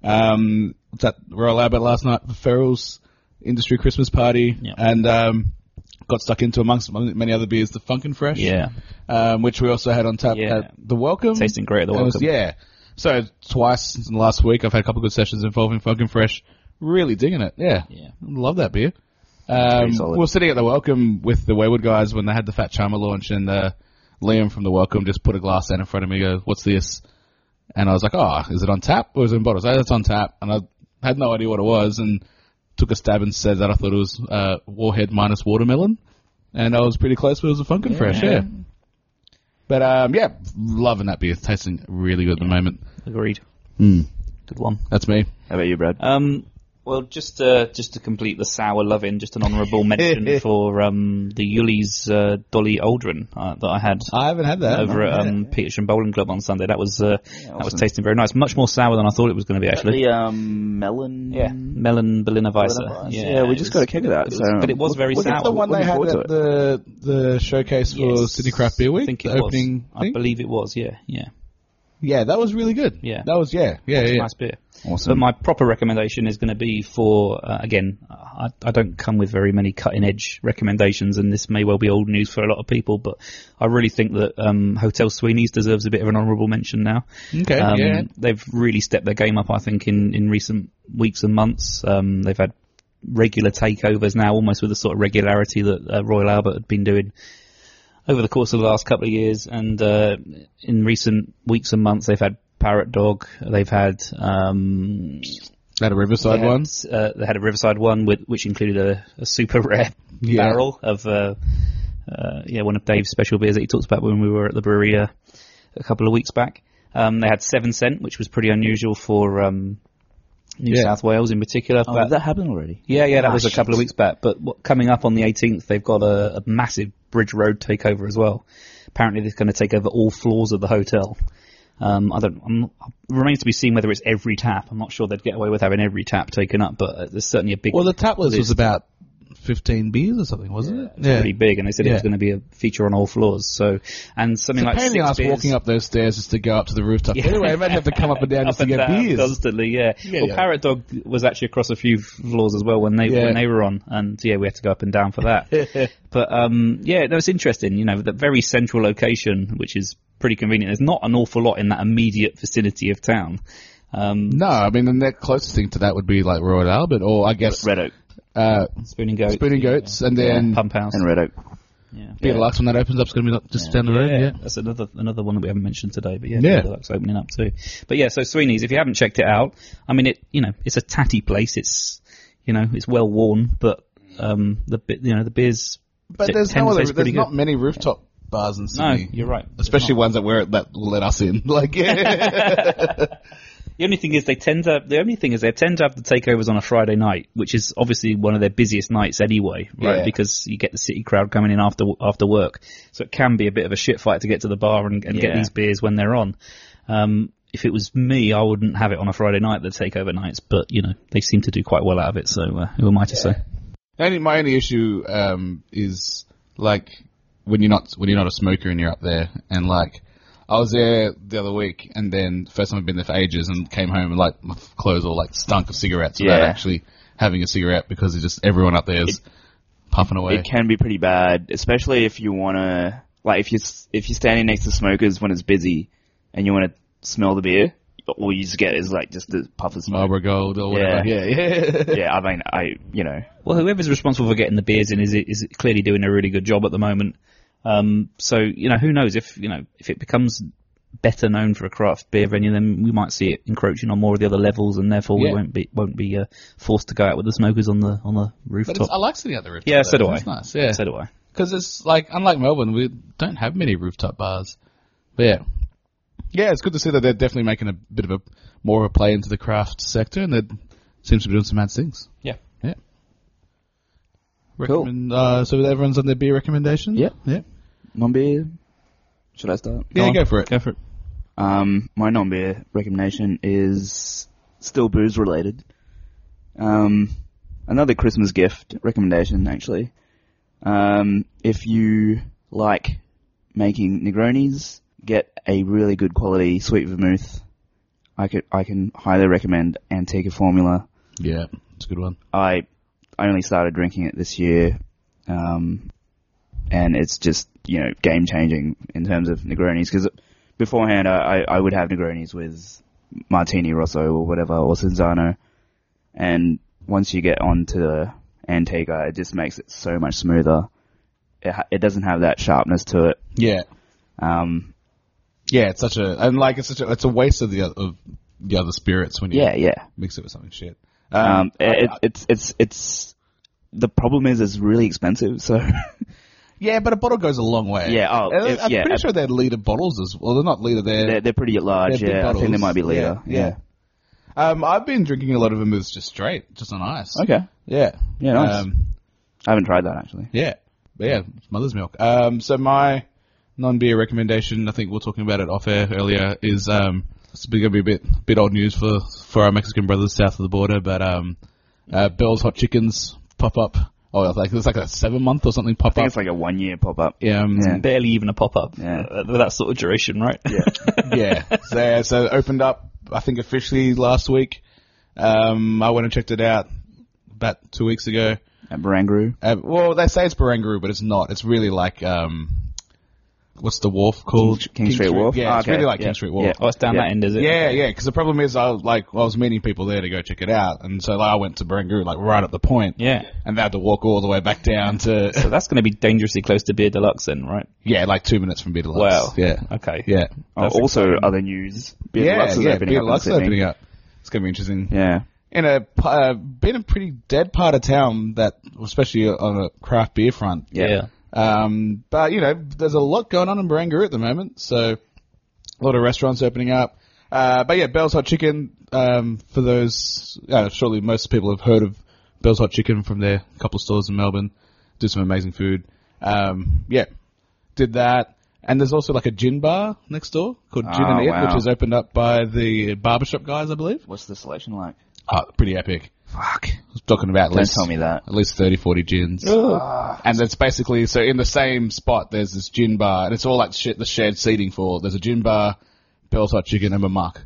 Um, was at Royal Albert last night for Ferrell's Industry Christmas Party, Yeah. and um, got stuck into amongst many other beers, the Funkin' Fresh, Yeah, um, which we also had on tap Yeah. at the Welcome. tasting great at the It was- welcome. yeah. So twice in the last week, I've had a couple of good sessions involving Funkin' Fresh. Really digging it. Yeah. Yeah. Love that beer. Um, Pretty solid. we were sitting at the Welcome with the Wayward guys when they had the Fat Charmer launch, and uh, Liam from the Welcome just put a glass down in front of me and goes, "What's this?" And I was like, "Oh, is it on tap or is it in bottles?" "Oh, it's on tap." And I had no idea what it was, and took a stab and said that I thought it was uh, Warhead minus watermelon. And I was pretty close, but it was a Funkin' Fresh, yeah. But, um, yeah, loving that beer. It's tasting really good at the moment. Agreed. Mm. Good one. That's me. How about you, Brad? Um, well, just uh, just to complete the sour loving, just an honourable mention for um, the Yuli's uh, Dolly Aldrin uh, that I had I haven't had that. over at um, Petersham Bowling Club on Sunday. That was uh, that was awesome. tasting very nice. Much more sour than I thought it was going to be, actually. The um, melon. Yeah, melon Berliner Weisse. Berliner Weisse. Yeah, Yeah, we it just was- got a keg of that. it was- so but it was very look- sour. look- the one they looking had forward to at it. the the showcase for Yes. Sydney Craft Beer Week, I think it the opening was. I thing. believe it was. Yeah, yeah. Yeah, that was really good. Yeah. That was, yeah, yeah, It's a yeah. nice beer. Awesome. But my proper recommendation is going to be for, uh, again, I, I don't come with very many cutting edge recommendations, and this may well be old news for a lot of people, but I really think that um, Hotel Sweeney's deserves a bit of an honourable mention now. Okay, Um, yeah. They've really stepped their game up, I think, in, in recent weeks and months. Um, they've had regular takeovers now, almost with the sort of regularity that uh, Royal Albert had been doing over the course of the last couple of years. And uh, in recent weeks and months, they've had Parrot Dog. They've had um, That a Riverside they had, one? Uh, they had a Riverside one with which included a, a super rare Yeah. barrel of uh, uh, yeah one of Dave's special beers that he talked about when we were at the brewery uh, a couple of weeks back. Um, they had Seven Cent, which was pretty unusual for um, New Yeah. South Wales in particular. Oh, But- did that happen already? yeah, yeah, that Ah, was a shit. couple of weeks back. But what, coming up on the eighteenth, they've got a, a massive Bridge Road takeover as well. Apparently, they're going to take over all floors of the hotel. Um, I don't. I'm, it remains to be seen whether it's every tap. I'm not sure they'd get away with having every tap taken up, but uh, there's certainly a big. Well, the tap list was list. about fifteen beers or something, wasn't it? It's pretty big, and they said it was Yeah. going to be a feature on all floors. So, and something It's a like pain in the six ass beers. walking up those stairs just to go up to the rooftop. Yeah. Anyway, I might have to come up and down just to Up get and down beers. constantly, yeah. Yeah, well, yeah. Parrot Dog was actually across a few floors as well when they Yeah. when they were on, and yeah, we had to go up and down for that. But um, yeah, that was interesting. You know, the very central location, which is pretty convenient. There's not an awful lot in that immediate vicinity of town. Um, No, I mean, the next closest thing to that would be like Royal Albert, or I guess Red Oak uh, Spoon and Goats, Spooning Goats, and then Pump House, and Red Oak. yeah. Beer Deluxe when that opens up is going to be like just down the road. Yeah. That's another another one that we haven't mentioned today, but yeah, Yeah. Beer Deluxe opening up too. But yeah, so Sweeney's, if you haven't checked it out, I mean, it you know, it's a tatty place. It's you know, it's well worn, but um, the bi- you know the beers. But t- there's tend no to other, taste there's pretty not good. many rooftop bars in No, Sydney. you're right. Especially ones that we're that will let us in. Like, yeah. The only thing is they tend to. The only thing is they tend to have the takeovers on a Friday night, which is obviously one of their busiest nights anyway, right? Yeah. Because you get the city crowd coming in after after work, so it can be a bit of a shit fight to get to the bar and, and get Yeah. these beers when they're on. Um, if it was me, I wouldn't have it on a Friday night, the takeover nights, but you know they seem to do quite well out of it. So uh, who am I to say? Only my only issue um, is like when you're not when you're not a smoker and you're up there, and like I was there the other week, and then first time I've been there for ages, and came home and like my clothes all like stunk of cigarettes without Yeah. actually having a cigarette because it's just everyone up there is puffing away. It can be pretty bad, especially if you want to, like, if you s- if you're standing next to smokers when it's busy, and you want to smell the beer, all you just get is like just the puff of smoke. Marlboro Gold or whatever. Yeah, yeah. Yeah, I mean, I you know, Well, whoever's responsible for getting the beers in is is clearly doing a really good job at the moment. Um, so you know, who knows if you know if it becomes better known for a craft beer venue, then we might see it encroaching on more of the other levels, and therefore we Yeah. won't be won't be uh, forced to go out with the smokers on the on the But rooftop. it's, I like sitting at the rooftop. Yeah, so though. do I. It's nice. Yeah, So do I. because it's like unlike Melbourne, we don't have many rooftop bars. But yeah, yeah, it's good to see that they're definitely making a bit of a more of a play into the craft sector, and they seems to be doing some mad things. Yeah. Yeah. Recommend, uh, so everyone's on their beer recommendations? Yeah. Yeah. non-beer. Should I start? Yeah, on. go for it. Go for it. Um, my non-beer recommendation is still booze related. Um, another Christmas gift recommendation, actually. Um, if you like making Negronis, get a really good quality sweet vermouth. I could, I can highly recommend Antica Formula. Yeah, it's a good one. I, I only started drinking it this year, um, and it's just, you know, game changing in terms of Negronis, because beforehand I, I would have Negronis with Martini Rosso or whatever, or Cinzano, and once you get onto the Antica, it just makes it so much smoother. It, ha- it doesn't have that sharpness to it. Yeah. Um, Yeah, it's such a, and like, it's such a, it's a waste of the, oth- of the other spirits when you yeah, yeah. mix it with something shit. Um, I- it, I- it's, it's, it's, the problem is it's really expensive, so. yeah, but a bottle goes a long way. Yeah, oh, And if- I'm yeah, pretty uh, sure they're liter bottles as well. They're not liter, they're, They're, they're pretty large, They're big yeah. I think they bottles. might be liter. Yeah, Yeah. yeah. Um, I've been drinking a lot of vermouths just straight, just on ice. Okay. Yeah. Yeah, nice. Um, I haven't tried that actually. yeah. But yeah, it's mother's milk. Um, so my non-beer recommendation, I think we were talking about it off air earlier, is, um, it's going to be a bit, bit old news for, for our Mexican brothers south of the border, but, um, uh, Bell's Hot Chickens pop-up Oh, like it's like a seven month or something pop I think up. it's like a one year pop up. Yeah, um, Yeah. Barely even a pop-up Yeah. uh, with that sort of duration, right? Yeah. yeah. So, yeah, so it opened up, I think, officially last week. Um, I went and checked it out about two weeks ago. At Barangaroo. Uh, well, they say it's Barangaroo, but it's not. It's really like, um, what's the wharf called? King, King Street Wharf? Yeah, Oh, it's okay. really like Yeah. King Street Wharf. Yeah. Oh, it's down Yeah. that end, is it? Yeah, yeah, because the problem is I was like, I was meeting people there to go check it out, and so like, I went to Barangaroo, like right at the point. Yeah. And they had to walk all the way back down to, So that's going to be dangerously close to Beer Deluxe then, right? yeah, like two minutes from Beer Deluxe. Wow. Yeah. Okay. Yeah. Oh, That's also, exciting. other news. Beer yeah, Deluxe is yeah, opening Beer up in Deluxe is Sydney. opening up. It's going to be interesting. Yeah. In a, uh, been a pretty dead part of town that, especially on a craft beer front. Yeah. Um, but you know, there's a lot going on in Barangaroo at the moment, so a lot of restaurants opening up. Uh, but yeah, Bell's Hot Chicken, um, for those, uh, surely most people have heard of Bell's Hot Chicken from their couple of stores in Melbourne. Do some amazing food. Um, yeah, did that. And there's also like a gin bar next door called Gin Oh, and It, wow. which is opened up by the barbershop guys, I believe. What's the selection like? Oh, pretty epic. Fuck. I was talking about at Don't least, tell me that. at least thirty, forty gins. And it's basically, so in the same spot, there's this gin bar, and it's all like shit, the shared seating for, there's a gin bar, Bell's Hot Chicken, and a muck.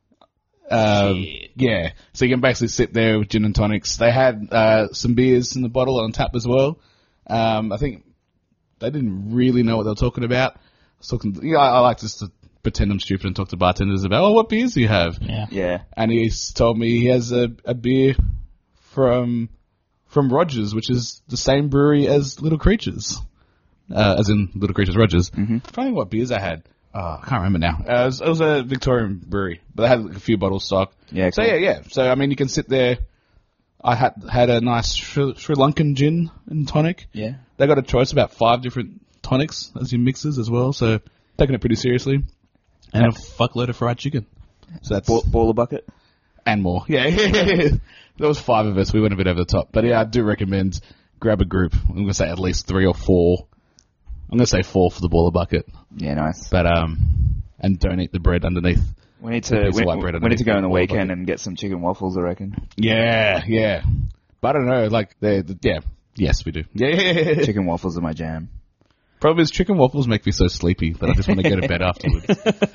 Um, yeah. So you can basically sit there with gin and tonics. They had, uh, some beers in the bottle on tap as well. Um, I think they didn't really know what they were talking about. I was talking, yeah, I, I like just to pretend I'm stupid and talk to bartenders about, oh, what beers do you have? Yeah. Yeah. And he's told me he has a, a beer from from Rogers, which is the same brewery as Little Creatures, uh, as in Little Creatures Rogers. Mm-hmm. I'm trying to think what beers I had. Oh, I can't remember now. Uh, it, was, it was a Victorian brewery, but they had like, a few bottles stock. Yeah, So cool. yeah, yeah. So I mean, you can sit there. I had had a nice Sri, Sri Lankan gin and tonic. Yeah. They got a choice about five different tonics as your mixes as well. So taking it pretty seriously, and a fuckload of fried chicken. So that's Ball, baller bucket. and more. Yeah, there was five of us. We went a bit over the top, but yeah, I do recommend grab a group. I'm gonna say at least three or four. I'm gonna say four for the baller bucket, Yeah, nice. but um, and don't eat the bread underneath. We need a to piece of we, white bread we need to go on the underneath the weekend bucket. and get some chicken waffles, I reckon. Yeah, yeah, but I don't know. Like they, the, yeah, yes, we do. Yeah, Chicken waffles are my jam. problem is chicken waffles make me so sleepy that I just want to go to bed afterwards.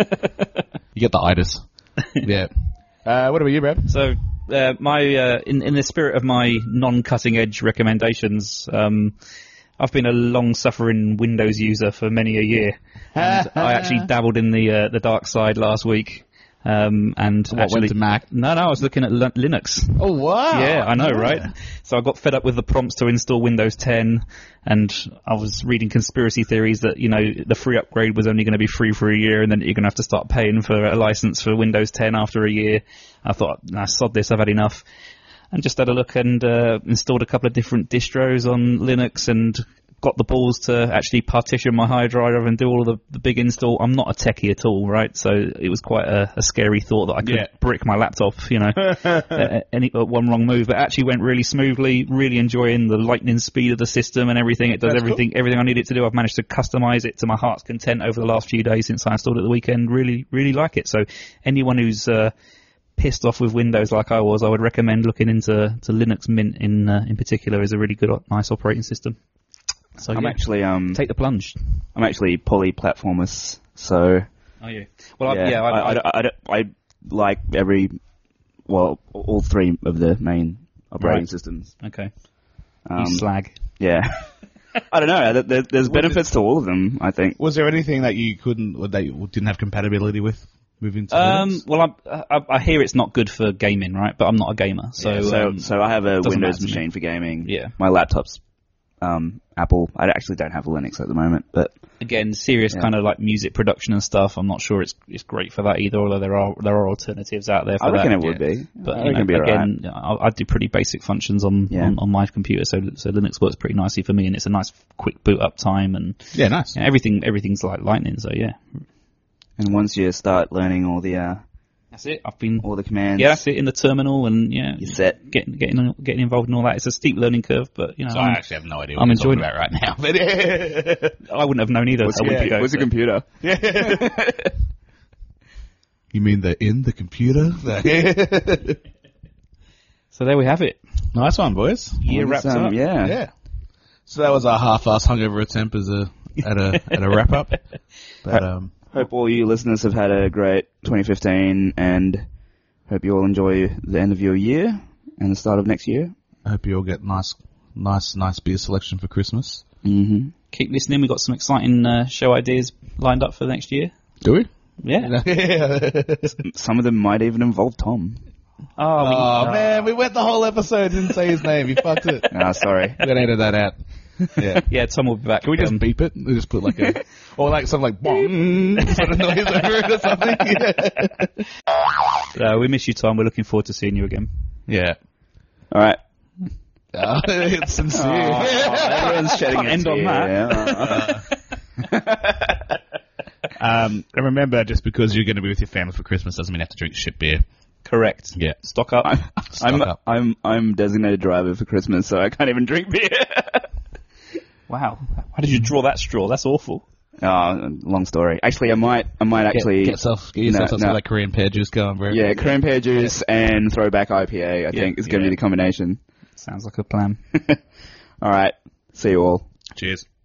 You get the itis. Yeah. Uh, what about you, Brad? So, uh, my uh, in in the spirit of my non-cutting edge recommendations, um, I've been a long-suffering Windows user for many a year, and I actually dabbled in the uh, the dark side last week. Um, and What, actually, went to Mac? no, no, I was looking at Lin- Linux. Oh wow! Yeah, I know, right? So I got fed up with the prompts to install Windows ten, and I was reading conspiracy theories that, you know, the free upgrade was only going to be free for a year, and then you're going to have to start paying for a license for Windows ten after a year. I thought, nah, sod this, I've had enough. And just had a look and uh, installed a couple of different distros on Linux and got the balls to actually partition my hard drive and do all of the, the big install. I'm not a techie at all, right? So it was quite a, a scary thought that I could Yeah. brick my laptop, you know, uh, any uh, one wrong move. But it actually went really smoothly, really enjoying the lightning speed of the system and everything. It does That's everything everything I need it to do. I've managed to customize it to my heart's content over the last few days since I installed it the weekend. Really, really like it. So anyone who's uh, pissed off with Windows like I was, I would recommend looking into to Linux Mint in uh, in particular. Is a really good, nice operating system. So I'm yeah, actually um take the plunge. I'm actually poly-platformist, so Are you? Well, yeah, I, yeah, I, I, I, I, I, I like every well all three of the main operating Right. systems. okay. Um, You slag. yeah, I don't know. There, there's benefits to all of them, I think. Was there anything that you couldn't, or that you didn't have compatibility with moving to Um, Linux? well, I, I, I hear it's not good for gaming, right? But I'm not a gamer, so Yeah, so um, so I have a doesn't Windows matter to me. machine for gaming. Yeah. My laptop's um, Apple. I actually don't have a Linux at the moment, but again, serious Yeah. kind of like music production and stuff. I'm not sure it's it's great for that either. Although there are there are alternatives out there for I reckon that. it would be. But I you reckon know, it'd be again, I, I do pretty basic functions on, Yeah. on on my computer, so so Linux works pretty nicely for me, and it's a nice quick boot up time, and Yeah, nice. you know, everything everything's like lightning. So yeah, And once you start learning all the uh, that's it. I've been all the commands, yeah, that's it in the terminal, and yeah, you're set. getting getting getting involved in all that. It's a steep learning curve, but you know, So I'm- I actually have no idea what I'm I'm talking enjoying about right now. But I wouldn't have known either. What's, a your, week ago, what's your so- computer? you mean the in the computer? So there we have it. Nice one, boys. Year Well, wrapped um, up. Yeah. Yeah. So that was our half-ass hungover attempt as a at a at a wrap up. But um, Hope all you listeners have had a great twenty fifteen, and hope you all enjoy the end of your year and the start of next year. I hope you all get nice, nice, nice beer selection for Christmas. Mm-hmm. Keep listening. We've got some exciting uh, show ideas lined up for the next year. Do we? Yeah. Some of them might even involve Tom. Oh, we, Oh man, we went the whole episode, didn't say his name. You fucked it. Ah, sorry. We're gonna edit that out. Yeah. yeah, Tom will be back. Can we just um, beep it? We just put like a, or like some like bong sort of noise over it or something. Yeah. uh, we miss you, Tom. We're looking forward to seeing you again. Yeah. All right. Oh, it's sincere. Oh, everyone's shedding a End on tear. that. Um, and remember, just because you're going to be with your family for Christmas doesn't mean you have to drink shit beer. Correct. Yeah. Stock up. I'm, I'm, up. I'm, I'm designated driver for Christmas, so I can't even drink beer. Wow. How did you draw that straw? That's awful. Oh, long story. Actually, I might, I might Get, actually, get yourself, get yourself No, some no. like Korean pear juice going, bro. yeah, cream pear juice and throwback I P A. I think is going to yeah. be the combination. Sounds like a plan. All right. See you all. Cheers.